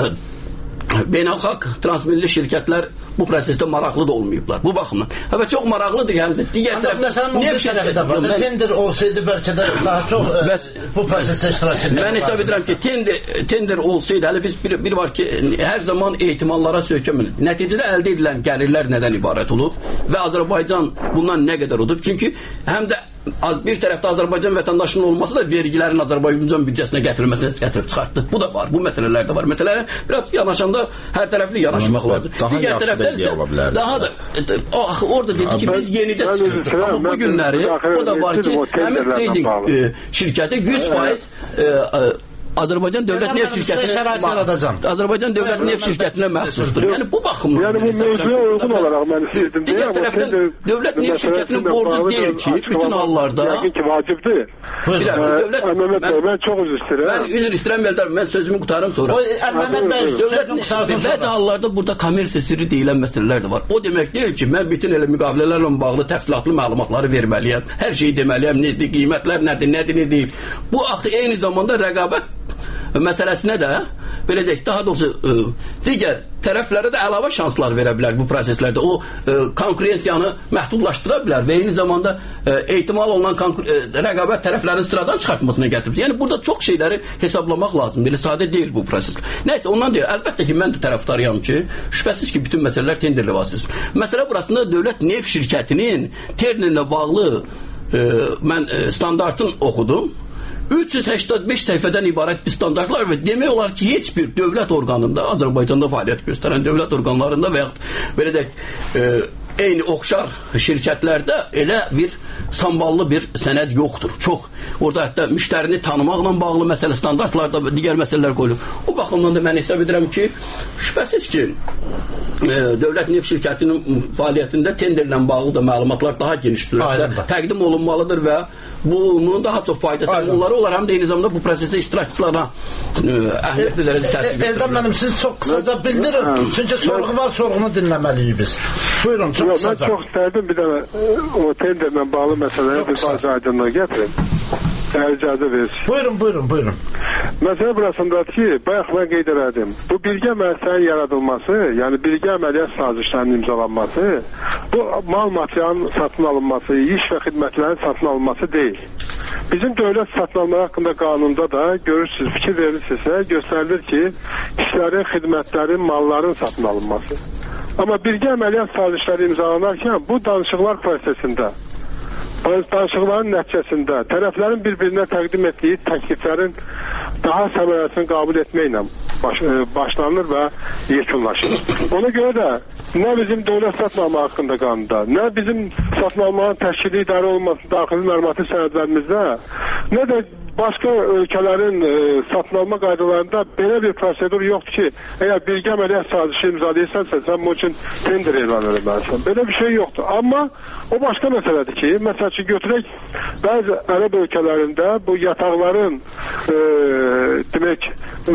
beynəlxalq transmilli şirkətlər bu prosesdə maraqlı da olmayıblar. Bu baxımdan. Və çox maraqlıdır. Yəni, digər tərəfdən tərəfi də var. Tender olsaydı bəlkə də daha çox bu prosesdə iştirak edirlər. Mən hesab edirəm ki, tender olsaydı, hələ biz bir var ki, hər zaman ehtimallara söykəmilir. Nəticədə əldə edilən gəlirlər nədən ibarət olub və Azərbaycan bundan nə qədər olub? Çünki həm də bir tərəfdə Azərbaycan vətəndaşının olması da vergilərin Azərbaycan büdcəsinə gətirilməsini gətirib çıxartdı. Bu da var, bu məsələlər də var. Məsələlər biraz yanaşanda hər tərəfli yanaşmaq lazım. Digər tərəfdən isə daha da orada dedi ki, biz yenicə çıxırıq. Amma bu günləri o da var ki, həmin trading şirkəti 100% Azərbaycan Dövlət Neft Şirkətinə Azərbaycan Dövlət Neft Şirkətinə məxsusdur. Yəni bu baxımdan. Yəni bu mövzuya uyğun olaraq mən istəyirdim. Digər tərəfdən Dövlət Neft Şirkətinin borcu deyil ki, bütün hallarda. Yəqin ki, vacibdir. Mən çox üzr istəyirəm. Mən üzr istəyirəm, mən sözümü qutarım sonra. Məhəmməd bəy, sözünü qutarsın sonra. Bəzi hallarda burada kommersiya sirri deyilən məsələlər də var. O demək deyil ki, mən bütün elə müqavilələrlə bağlı təfsilatlı məlumatları verməliyəm. Hər şeyi deməliyəm, nədir, qiymətlər nədir, nə deyil. Bu axı eyni zamanda rəqabət məsələsinə də belə deyək, daha doğrusu digər tərəflərə də əlavə şanslar verə bilər bu proseslərdə. O konkurensiyanı məhdudlaşdıra bilər və eyni zamanda ehtimal olunan rəqabət tərəflərin sıradan çıxartmasına gətirir. Yəni burada çox şeyləri hesablamaq lazım. Belə sadə deyil bu proses. Nəysə, ondan deyil. Əlbəttə ki, mən də tərəfdarıyam ki, şübhəsiz ki, bütün məsələlər tenderlə vasitəsidir. Məsələ burasında Dövlət Neft Şirkətinin terminlə bağlı mən standartın oxudum. 385 səhifədən ibarət bir standartlar və demək olar ki, heç bir dövlət orqanında, Azərbaycanda fəaliyyət göstərən dövlət orqanlarında və yaxud belə deyək, eyni oxşar şirkətlərdə elə bir samballı bir sənəd yoxdur. Çox. Orada hətta müştərini tanımaqla bağlı məsələ, standartlarda və digər məsələlər qoyulur. O baxımdan da mən hesab edirəm ki, şübhəsiz ki, Dövlət Neft Şirkətinin fəaliyyətində tenderlə bağlı da məlumatlar daha geniş sürətdə təqdim olunmalıdır və bunun daha çox faydası onlara olar, həm də eyni zamanda bu prosesə iştirakçılara əhəmiyyətli dərəcə təsir göstərir. Eldar mənim, siz çox qısaca bildirin. Çünki sorğu var, sorğunu dinləməliyik biz. Buyurun, çox qısaca. Mən çox istərdim bir dənə o tenderlə bağlı məsələyə bir bazı aydınlığa gətirin. Əgər icazə versin. Buyurun. Məsələ burasındadır ki, bayaq mən qeyd elədim. Bu birgə müəssisənin yaradılması, yəni birgə əməliyyat sazişlərinin imzalanması, bu mal materialının satın alınması, iş və xidmətlərin satın alınması deyil. Bizim dövlət satın almaları haqqında qanunda da görürsünüz, fikir verirsinizsə, göstərilir ki, işlərin, xidmətlərin, malların satın alınması. Amma birgə əməliyyat sazişləri imzalanarkən bu danışıqlar prosesində, danışıqların nəticəsində tərəflərin bir-birinə təqdim etdiyi təkliflərin daha səmərəsini qəbul etməklə başlanır və yekunlaşır. Ona görə də nə bizim dövlət satın alma haqqında qanunda, nə bizim satın almanın təşkili idarə olunması daxili normativ sənədlərimizdə, nə də başqa ölkələrin satın alma qaydalarında belə bir prosedur yoxdur ki, əgər birgə əməliyyat sazişi imzalayırsansa, sən bunun üçün tender elan edilməlisən. Belə bir şey yoxdur. Amma o başqa məsələdir ki, məsəl üçün götürək, bəzi ərəb ölkələrində bu yataqların demək,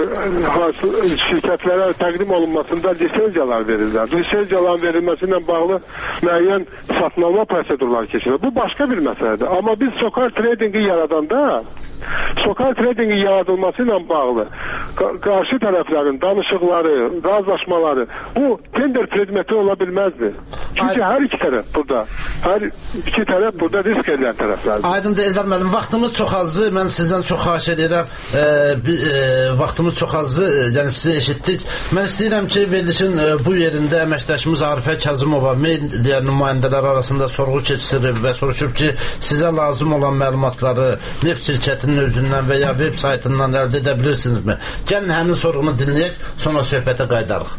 şirkətlərə təqdim olunmasında lisenziyalar verirlər. Lisenziyaların verilməsi ilə bağlı müəyyən satın alma prosedurlar keçirir. Bu başqa bir məsələdir. Amma biz sokar tradingi yaradanda sokar tradingin yaradılması ilə bağlı qarşı tərəflərin danışıqları, razılaşmaları bu tender predmeti ola bilməzdir. Çünki hər iki tərəf burada risk edən tərəflərdir. Aydındır Eldar müəllim, vaxtımız çox azdır. Mən sizdən çox xahiş edirəm. Vaxtımız çox azdır. Yəni sizi eşitdik. Mən istəyirəm ki, verilişin bu yerində əməkdaşımız Arifə Kazımova media nümayəndələri arasında sorğu keçirir və soruşub ki, sizə lazım olan məlumatları neft şirkətinin özündən və ya veb saytından əldə edə bilirsinizmi? Gəlin həmin sorğunu dinləyək, sonra söhbətə qayıdarıq.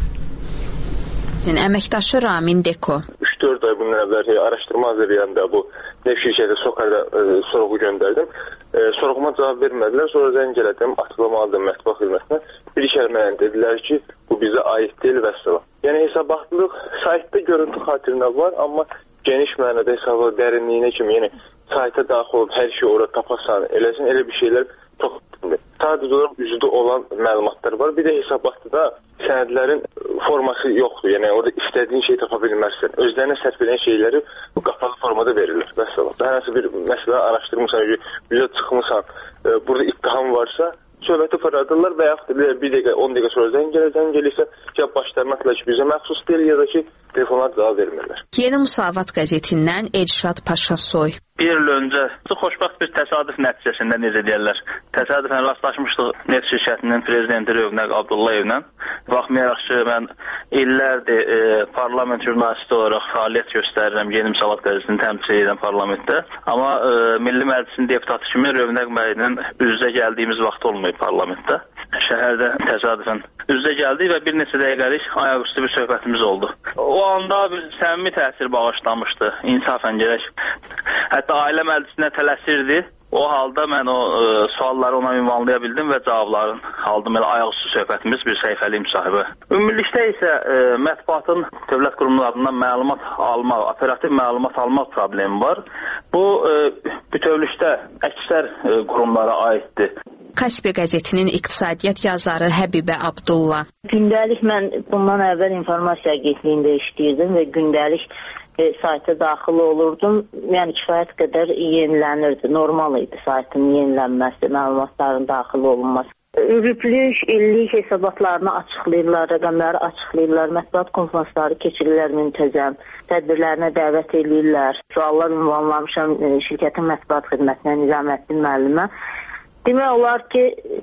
Əməkdaşı Ramin Deko 3-4 ay bundan əvvəl araşdırma hazırlayanda bu neft şirkəti SOCAR-da sorğu göndərdim. Sorğuma cavab vermədilər. Sonra zəng elədim, açıqlama aldım mətbuat xidmətinə. Bir kəlməylə dedilər ki, bu bizə aid deyil və salam. Yəni hesabatlıq saytda görüntü xatirinə var, amma geniş mənada hesabı dərinliyinə kimi, yəni sayta daxil olub hər şey orada tapasan, eləsin, elə bir şeylər çox önemlidir. Sadəcə olaraq üzüdə olan məlumatlar var. Bir də hesabatda sənədlərin forması yoxdur. Yəni orada istədiyin şeyi tapa bilməzsən. Özlərinə sərf edən şeyləri bu qapalı formada verirlər. Məsələn, hər hansı bir məsələ araşdırmısan, üzə çıxmısan, burada ittiham varsa söhbəti fırladırlar və yaxud da bir dəqiqə, 10 dəqiqə sonra zəng gəlirsə, ya başlarmaqla ki, bizə məxsus deyil, ya da ki, telefonlar cavab vermirlər. Yeni Musavat qəzetindən Elşad Paşasoy. Bir il öncə xoşbəxt bir təsadüf nəticəsində necə deyirlər, təsadüfən rastlaşmışdıq neft şirkətinin prezidenti Rövnəq Abdullayevlə. Baxmayaraq ki, mən illərdir parlament jurnalisti olaraq fəaliyyət göstərirəm Yeni Musavat qəzetini təmsil edən parlamentdə. Amma Milli Məclisin deputatı kimi Rövnəq bəylə üz-üzə gəldiyimiz vaxt olmayıb parlamentdə. Şəhərdə təsadüfən üz-üzə gəldik və bir neçə dəqiqəlik ayaqüstü bir söhbətimiz oldu. O anda bir səmimi təsir bağışlamışdı, insafən gərək. Hətta ailə məclisinə tələsirdi. O halda mən o sualları ona ünvanlaya bildim və cavablarını aldım. Elə ayaqüstü söhbətimiz bir səhifəli müsahibə. Ümumilikdə isə mətbuatın dövlət qurumlarından məlumat almaq, operativ məlumat almaq problemi var. Bu bütövlükdə əksər qurumlara aiddir. Kaspia qəzetinin iqtisadiyyat yazarı Həbibə Abdulla. Gündəlik mən bundan əvvəl informasiya agentliyində işləyirdim və gündəlik sayta daxil olurdum. Yəni kifayət qədər yenilənirdi. Normal idi saytın yenilənməsi, məlumatların daxil olunması. Ürüplük, illik hesabatlarını açıqlayırlar, rəqəmləri açıqlayırlar, mətbuat konferansları keçirirlər müntəzəm, tədbirlərinə dəvət edirlər. Suallar ünvanlamışam şirkətin mətbuat xidmətinə, Nizaməddin müəllimə. Demək olar ki,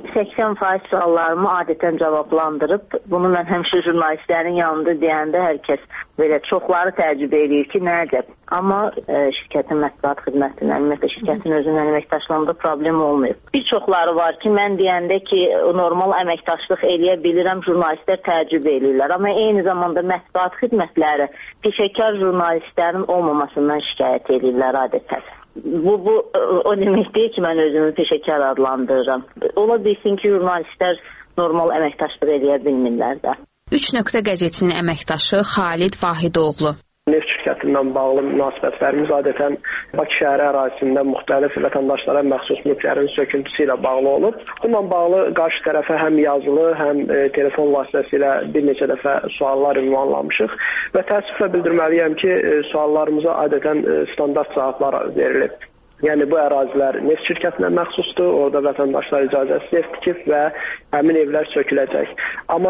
80% suallarımı adətən cavablandırıb, bunu mən həmişə jurnalistlərin yanında deyəndə hər kəs belə çoxları təəccüb edir ki, nədir? Amma şirkətin mətbuat xidmətinin, ümumiyyətlə şirkətin özünün əməkdaşlığında problem olmayıb. Bir çoxları var ki, mən deyəndə ki, normal əməkdaşlıq eləyə bilirəm, jurnalistlər təəccüb edirlər. Amma eyni zamanda mətbuat xidmətləri peşəkar jurnalistlərin olmamasından şikayət edirlər adətən. Bu o demək deyil ki, mən özümü peşəkar adlandırıram. Ola bilsin ki, jurnalistlər normal əməkdaşlıq eləyə bilmirlər də. 3 nöqtə qəzetinin əməkdaşı Xalid Vahidoğlu. Neft şirkətindən bağlı münasibətlərimiz adətən Bakı şəhəri ərazisində müxtəlif vətəndaşlara məxsus mülklərin söküntüsü ilə bağlı olub. Bununla bağlı qarşı tərəfə həm yazılı, həm telefon vasitəsilə bir neçə dəfə suallar ünvanlamışıq və təəssüflə bildirməliyəm ki, suallarımıza adətən standart cavablar verilib. Yəni bu ərazilər neft şirkətinə məxsusdur, orada vətəndaşlar icazəsiz ev tikib və həmin evlər söküləcək. Amma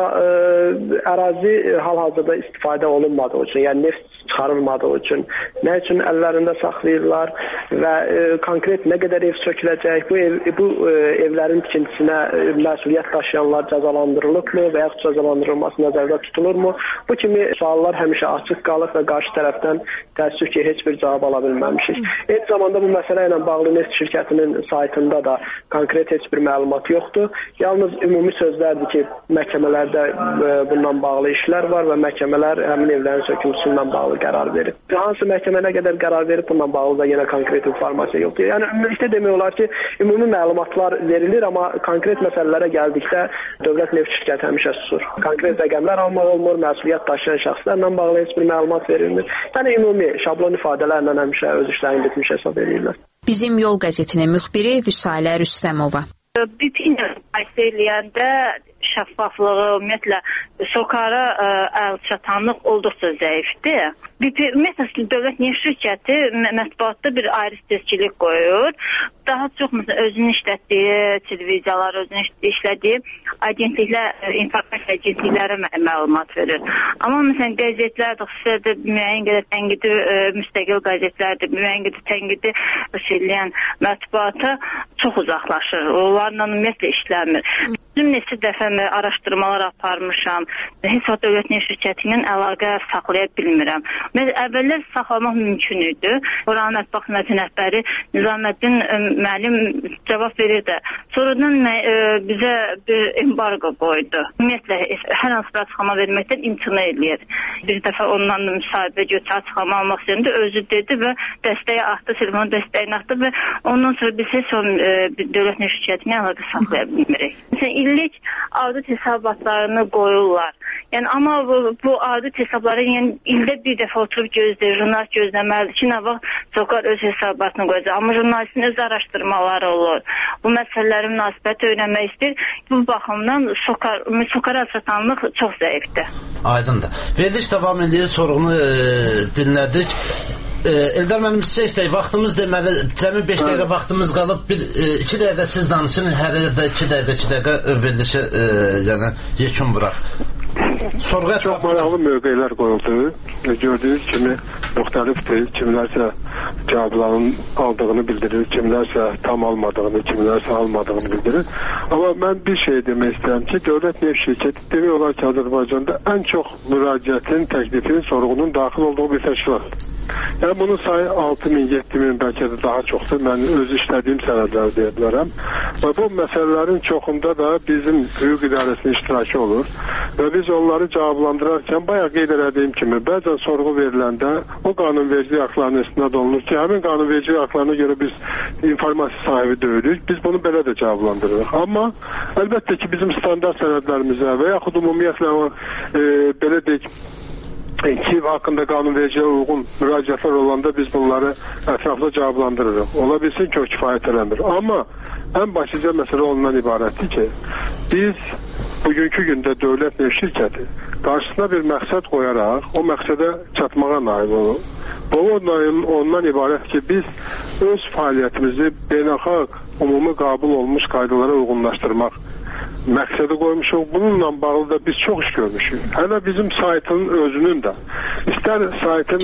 ərazi hal-hazırda istifadə olunmadığı üçün, yəni neft çıxarılmadığı üçün, nə üçün əllərində saxlayırlar və konkret nə qədər ev söküləcək, bu evlərin tikintisinə məsuliyyət daşıyanlar cəzalandırılıbmı və yaxud cəzalandırılması nəzərdə tutulurmu? Bu kimi suallar həmişə açıq qalıb və qarşı tərəfdən təəssüf ki, heç bir cavab ala bilməmişik. Eyni zamanda bu məsələ ilə bağlı neft şirkətinin saytında da konkret heç bir məlumat yoxdur. Yalnız ümumi sözlərdir ki, məhkəmələrdə bundan bağlı işlər var və məhkəmələr həmin evlərin söküntüsündən bağlı qərar verib. Hansı məhkəmə nə qədər qərar verib, bundan bağlı da yenə konkret informasiya yoxdur. Yəni ümumilikdə demək olar ki, ümumi məlumatlar verilir, amma konkret məsələlərə gəldikdə dövlət neft şirkəti həmişə susur. Konkret rəqəmlər almaq olmur, məsuliyyət daşıyan şəxslərlə bağlı heç bir məlumat verilmir. Yəni ümumi şablon ifadələrlə həmişə öz işlərini bitmiş hesab edirlər. Bizim Yol qəzetinin müxbiri Vüsalə Rüstəmova. BP-ilə müqayisə eləyəndə şəffaflığı, ümumiyyətlə SOCAR-a əlçatanlıq olduqca zəifdir. Ümumiyyətlə dövlət neft şirkəti mətbuatda bir ayrı seçkilik qoyur. Daha çox məsələn özünün işlətdiyi televiziyalar, özünün işlədiyi agentliklər, informasiya agentliklərə məlumat verir. Amma məsələn qəzetlər, xüsusilə müəyyən qədər tənqidi müstəqil qəzetlərdir, müəyyən qədər tənqidi şeyləyən mətbuata çox uzaqlaşır. Onlarla ümumiyyətlə işləmir. Bizim neçə dəfə araşdırmalar aparmışam. Heç vaxt dövlət neft şirkəti ilə əlaqə saxlaya bilmirəm. Əvvəllər saxlamaq mümkün idi. Oranın mətbuat xidmətinin rəhbəri Nizaməddin müəllim cavab verir də. Sonradan bizə bir embargo qoydu. Ümumiyyətlə hər hansı bir açıqlama verməkdən imtina eləyir. Bir dəfə ondan müsahibə götürü açıqlama almaq istəyəndə özü dedi və dəstəyi atdı, telefon dəstəyini atdı və ondan sonra biz heç dövlət neft şirkəti ilə əlaqə saxlaya bilmirik. Məsələn, illik audit hesabatlarını qoyurlar. Yəni amma bu audit hesabları ildə bir dəfə oturub gözləyir, jurnalist gözləməlidir ki, nə vaxt SOCAR öz hesabatını qoyacaq. Amma jurnalistin öz araşdırmaları olur. Bu məsələlərin münasibəti öyrənmək istəyir. Bu baxımdan SOCAR-a çatanlıq çox zəifdir. Aydındır. Veriliş davam edir, sorğunu dinlədik. Eldar müəllim, sizə istəyik, vaxtımız deməli, cəmi 5 dəqiqə vaxtımız qalıb, 2 dəqiqə siz danışın, hər yerdə 2 dəqiqə verilişə yekun bıraq. Çox maraqlı mövqelər qoyuldu. Gördüyünüz kimi müxtəlifdir. Kimlərsə cavabların aldığını bildirir, kimlərsə tam almadığını, kimlərsə almadığını bildirir. Amma mən bir şey demək istəyirəm ki, dövlət neft şirkəti demək olar ki, Azərbaycanda ən çox müraciətin, təklifin, sorğunun daxil olduğu bir təşkilat. Yəni bunun sayı 6.000, 7.000 bəlkə də daha çoxdur. Mən öz işlədiyim sənədləri deyə bilərəm. Və bu məsələlərin çoxunda da bizim hüquq idarəsinin iştirakı olur. Və biz onları cavablandırarkən bayaq qeyd etdiyim kimi bəzən sorğu veriləndə o qanunvericilik haqlarının istinad olunur ki, həmin qanunvericilik haqlarına görə biz informasiya sahibi deyilik. Biz bunu belə də cavablandırırıq. Amma əlbəttə ki, bizim standart sənədlərimizə və yaxud ümumiyyətlə belə deyək, ki, haqqında qanunvericiliyə uyğun müraciətlər olanda biz bunları ətraflı cavablandırırıq. Ola bilsin ki, o kifayət eləmir. Amma ən başlıca məsələ ondan ibarətdir ki, biz bugünkü gündə dövlət neft şirkəti qarşısına bir məqsəd qoyaraq o məqsədə çatmağa nail olur. Bu ondan ibarət ki, biz öz fəaliyyətimizi beynəlxalq ümumi qəbul olmuş qaydalara uyğunlaşdırmaq məqsədi qoymuşuq. Bununla bağlı da biz çox iş görmüşük. Hələ bizim saytın özünün də istər saytın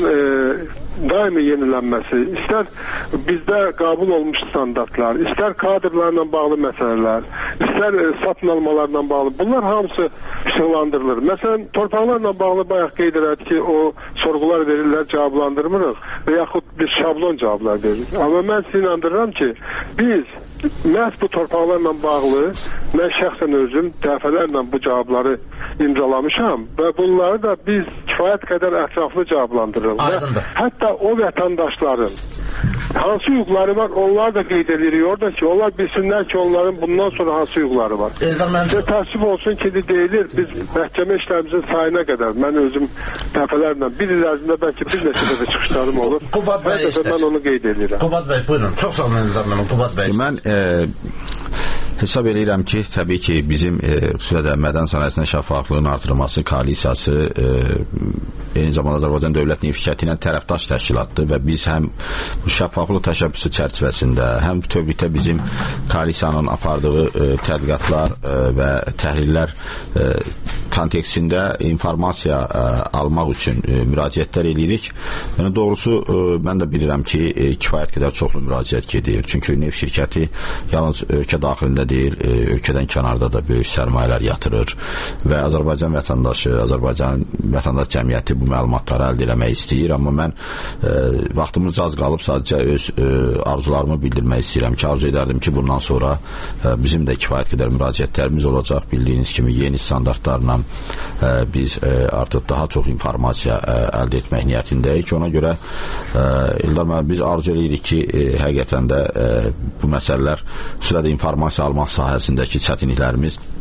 daimi yenilənməsi, istər bizdə qəbul olmuş standartlar, istər kadrlarla bağlı məsələlər, istər satın almalarla bağlı, bunlar hamısı işıqlandırılır. Məsələn, torpaqlarla bağlı bayaq qeyd elədik ki, o sorğular verirlər, cavablandırmırıq və yaxud biz şablon cavablar veririk. Amma mən sizi inandırıram ki, biz məhz bu torpaqlarla bağlı mən şəxsən özüm dəfələrlə bu cavabları imzalamışam və bunları da biz kifayət qədər ətraflı cavablandırırıq. Hətta o vətəndaşların hansı hüquqları var, onlar da qeyd edirik orada ki, onlar bilsinlər ki, onların bundan sonra hansı hüquqları var. Təəssüf olsun ki, deyilir, biz məhkəmə işlərimizin sayına qədər, mən özüm dəfələrlə, bir il ərzində bəlkə bir neçə dəfə çıxışlarım olur. Hər dəfə mən onu qeyd edirəm. Qubad bəy, buyurun. Çox sağ olun, Qubad bəy. Mən hesab edirəm ki, təbii ki, bizim xüsusilə də mədən sənayesinin şəffaflığının artırılması koalisiyası eyni zamanda Azərbaycan Dövlət Neft Şirkəti ilə tərəfdaş təşkilatdır və biz həm bu şəffaflıq təşəbbüsü çərçivəsində, həm bütövlükdə bizim koalisiyanın apardığı tədqiqatlar və təhlillər kontekstində informasiya almaq üçün müraciətlər edirik. Yəni doğrusu mən də bilirəm ki, kifayət qədər çoxlu müraciət gedir. Çünki neft şirkəti yalnız ölkə daxilində deyil, ölkədən kənarda da böyük sərmayələr yatırır və Azərbaycan vətəndaşı, Azərbaycan vətəndaş cəmiyyəti bu məlumatları əldə etmək istəyir. Amma mən vaxtımız az qalıb sadəcə öz arzularımı bildirmək istəyirəm ki, arzu edərdim ki, bundan sonra bizim də kifayət qədər müraciətlərimiz olacaq. Bildiyiniz kimi yeni standartlarla biz artıq daha çox informasiya əldə etmək niyyətindəyik. Ona görə İldar müəllim, biz arzu edirik ki, həqiqətən də bu məsələlər xüsusilə də informasiya almaq sahəsindəki çətinliklərimiz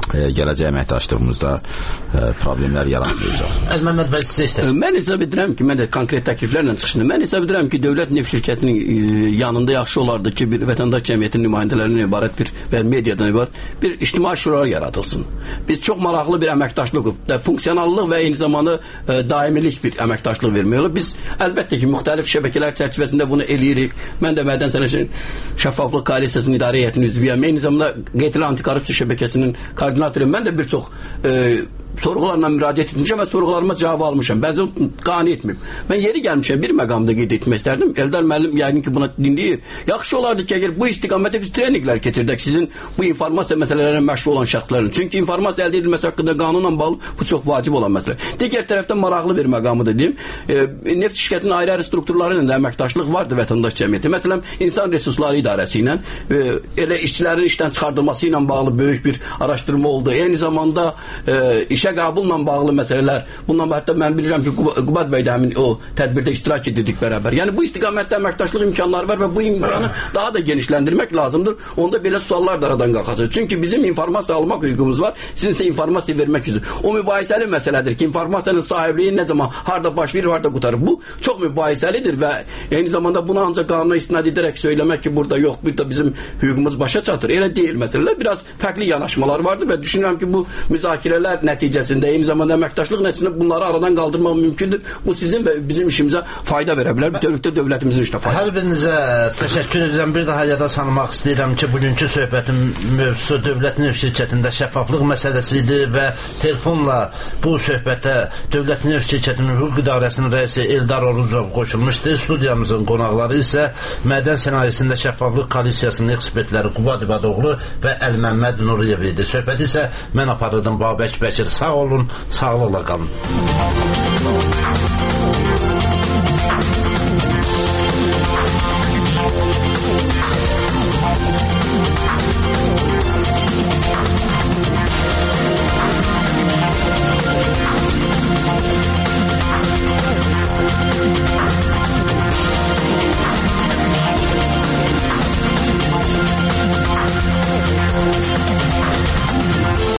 gələcək əməkdaşlığımızda problemlər yaratmayacaq. Əlməmməd bəy, sizə istəyir. Mən hesab edirəm ki, mən də konkret təkliflərlə çıxışını, mən hesab edirəm ki, dövlət neft şirkətinin yanında yaxşı olardı ki, bir vətəndaş cəmiyyətinin nümayəndələrindən ibarət və mediadan ibarət bir ictimai şuralar yaradılsın. Biz çox maraqlı bir əməkdaşlıq, funksionallıq və eyni zamanda daimilik bir əməkdaşlıq vermək olur. Biz əlbəttə ki, müxtəlif şəbəkələr çərçivəsində bunu eləyirik. Mən də Mədən Sənətçinin Şəffaflıq Koalisiyasının idarə heyətinin üzvüyəm. Eyni zamanda Qeytli Antikorrupsiya şəbəkəsinin koordinatoru. Mən də bir çox sorğularla müraciət etmişəm və sorğularıma cavab almışam. Bəzi qane etməyib. Mən yeri gəlmişəm bir məqamda qeyd etmək istərdim. Eldar müəllim yəqin ki, buna dinləyir. Yaxşı olardı ki, əgər bu istiqamətdə biz treninqlər keçirdək sizin bu informasiya məsələlərlə məşğul olan şəxslərin. Çünki informasiya əldə edilməsi haqqında qanunla bağlı bu çox vacib olan məsələ. Digər tərəfdən maraqlı bir məqamı da deyim. Neft şirkətinin ayrı-ayrı strukturları ilə də əməkdaşlıq vardı vətəndaş cəmiyyəti. Məsələn, insan resursları idarəsi ilə elə işçilərin işdən çıxardılması ilə bağlı böyük bir araşdırma oldu. Eyni zamanda işə qəbulla bağlı məsələlər. Bundan hətta mən bilirəm ki, Qubad bəy də həmin o tədbirdə iştirak edirdik bərabər. Yəni bu istiqamətdə əməkdaşlıq imkanları var və bu imkanı daha da genişləndirmək lazımdır. Onda belə suallar da aradan qalxacaq. Çünki bizim informasiya almaq hüququmuz var. Sizin isə informasiya vermək üzrə. O mübahisəli məsələdir ki, informasiyanın sahibliyi nə zaman, harda baş verir, harda qutarır. Bu çox mübahisəlidir və eyni zamanda bunu ancaq qanuna istinad edərək söyləmək ki, burada yox, burada bizim hüququmuz başa çatır. Elə deyil məsələlər. Biraz fərqli yanaşmalar vardır və düşünürəm ki, bu müzakirələr nəticəsində, eyni zamanda əməkdaşlıq nəticəsində bunları aradan qaldırmaq mümkündür. Bu sizin və bizim işimizə fayda verə bilər. Bütövlükdə dövlətimizin işinə fayda. Hər birinizə təşəkkür edirəm. Bir daha yada salmaq istəyirəm ki, bugünkü söhbətin mövzusu Dövlət Neft Şirkətində şəffaflıq məsələsi idi və telefonla bu söhbətə Dövlət Neft Şirkətinin Hüquq İdarəsinin rəisi Eldar Orucov qoşulmuşdu. Studiyamızın qonaqları isə Mədən Sənayesində Şəffaflıq Koalisiyasının ekspertləri Qubad İbadoğlu və Əlməmməd Nuriyev idi. Söhbəti isə mən aparırdım Babək Bəkir. Sağ olun, sağlıqla qalın.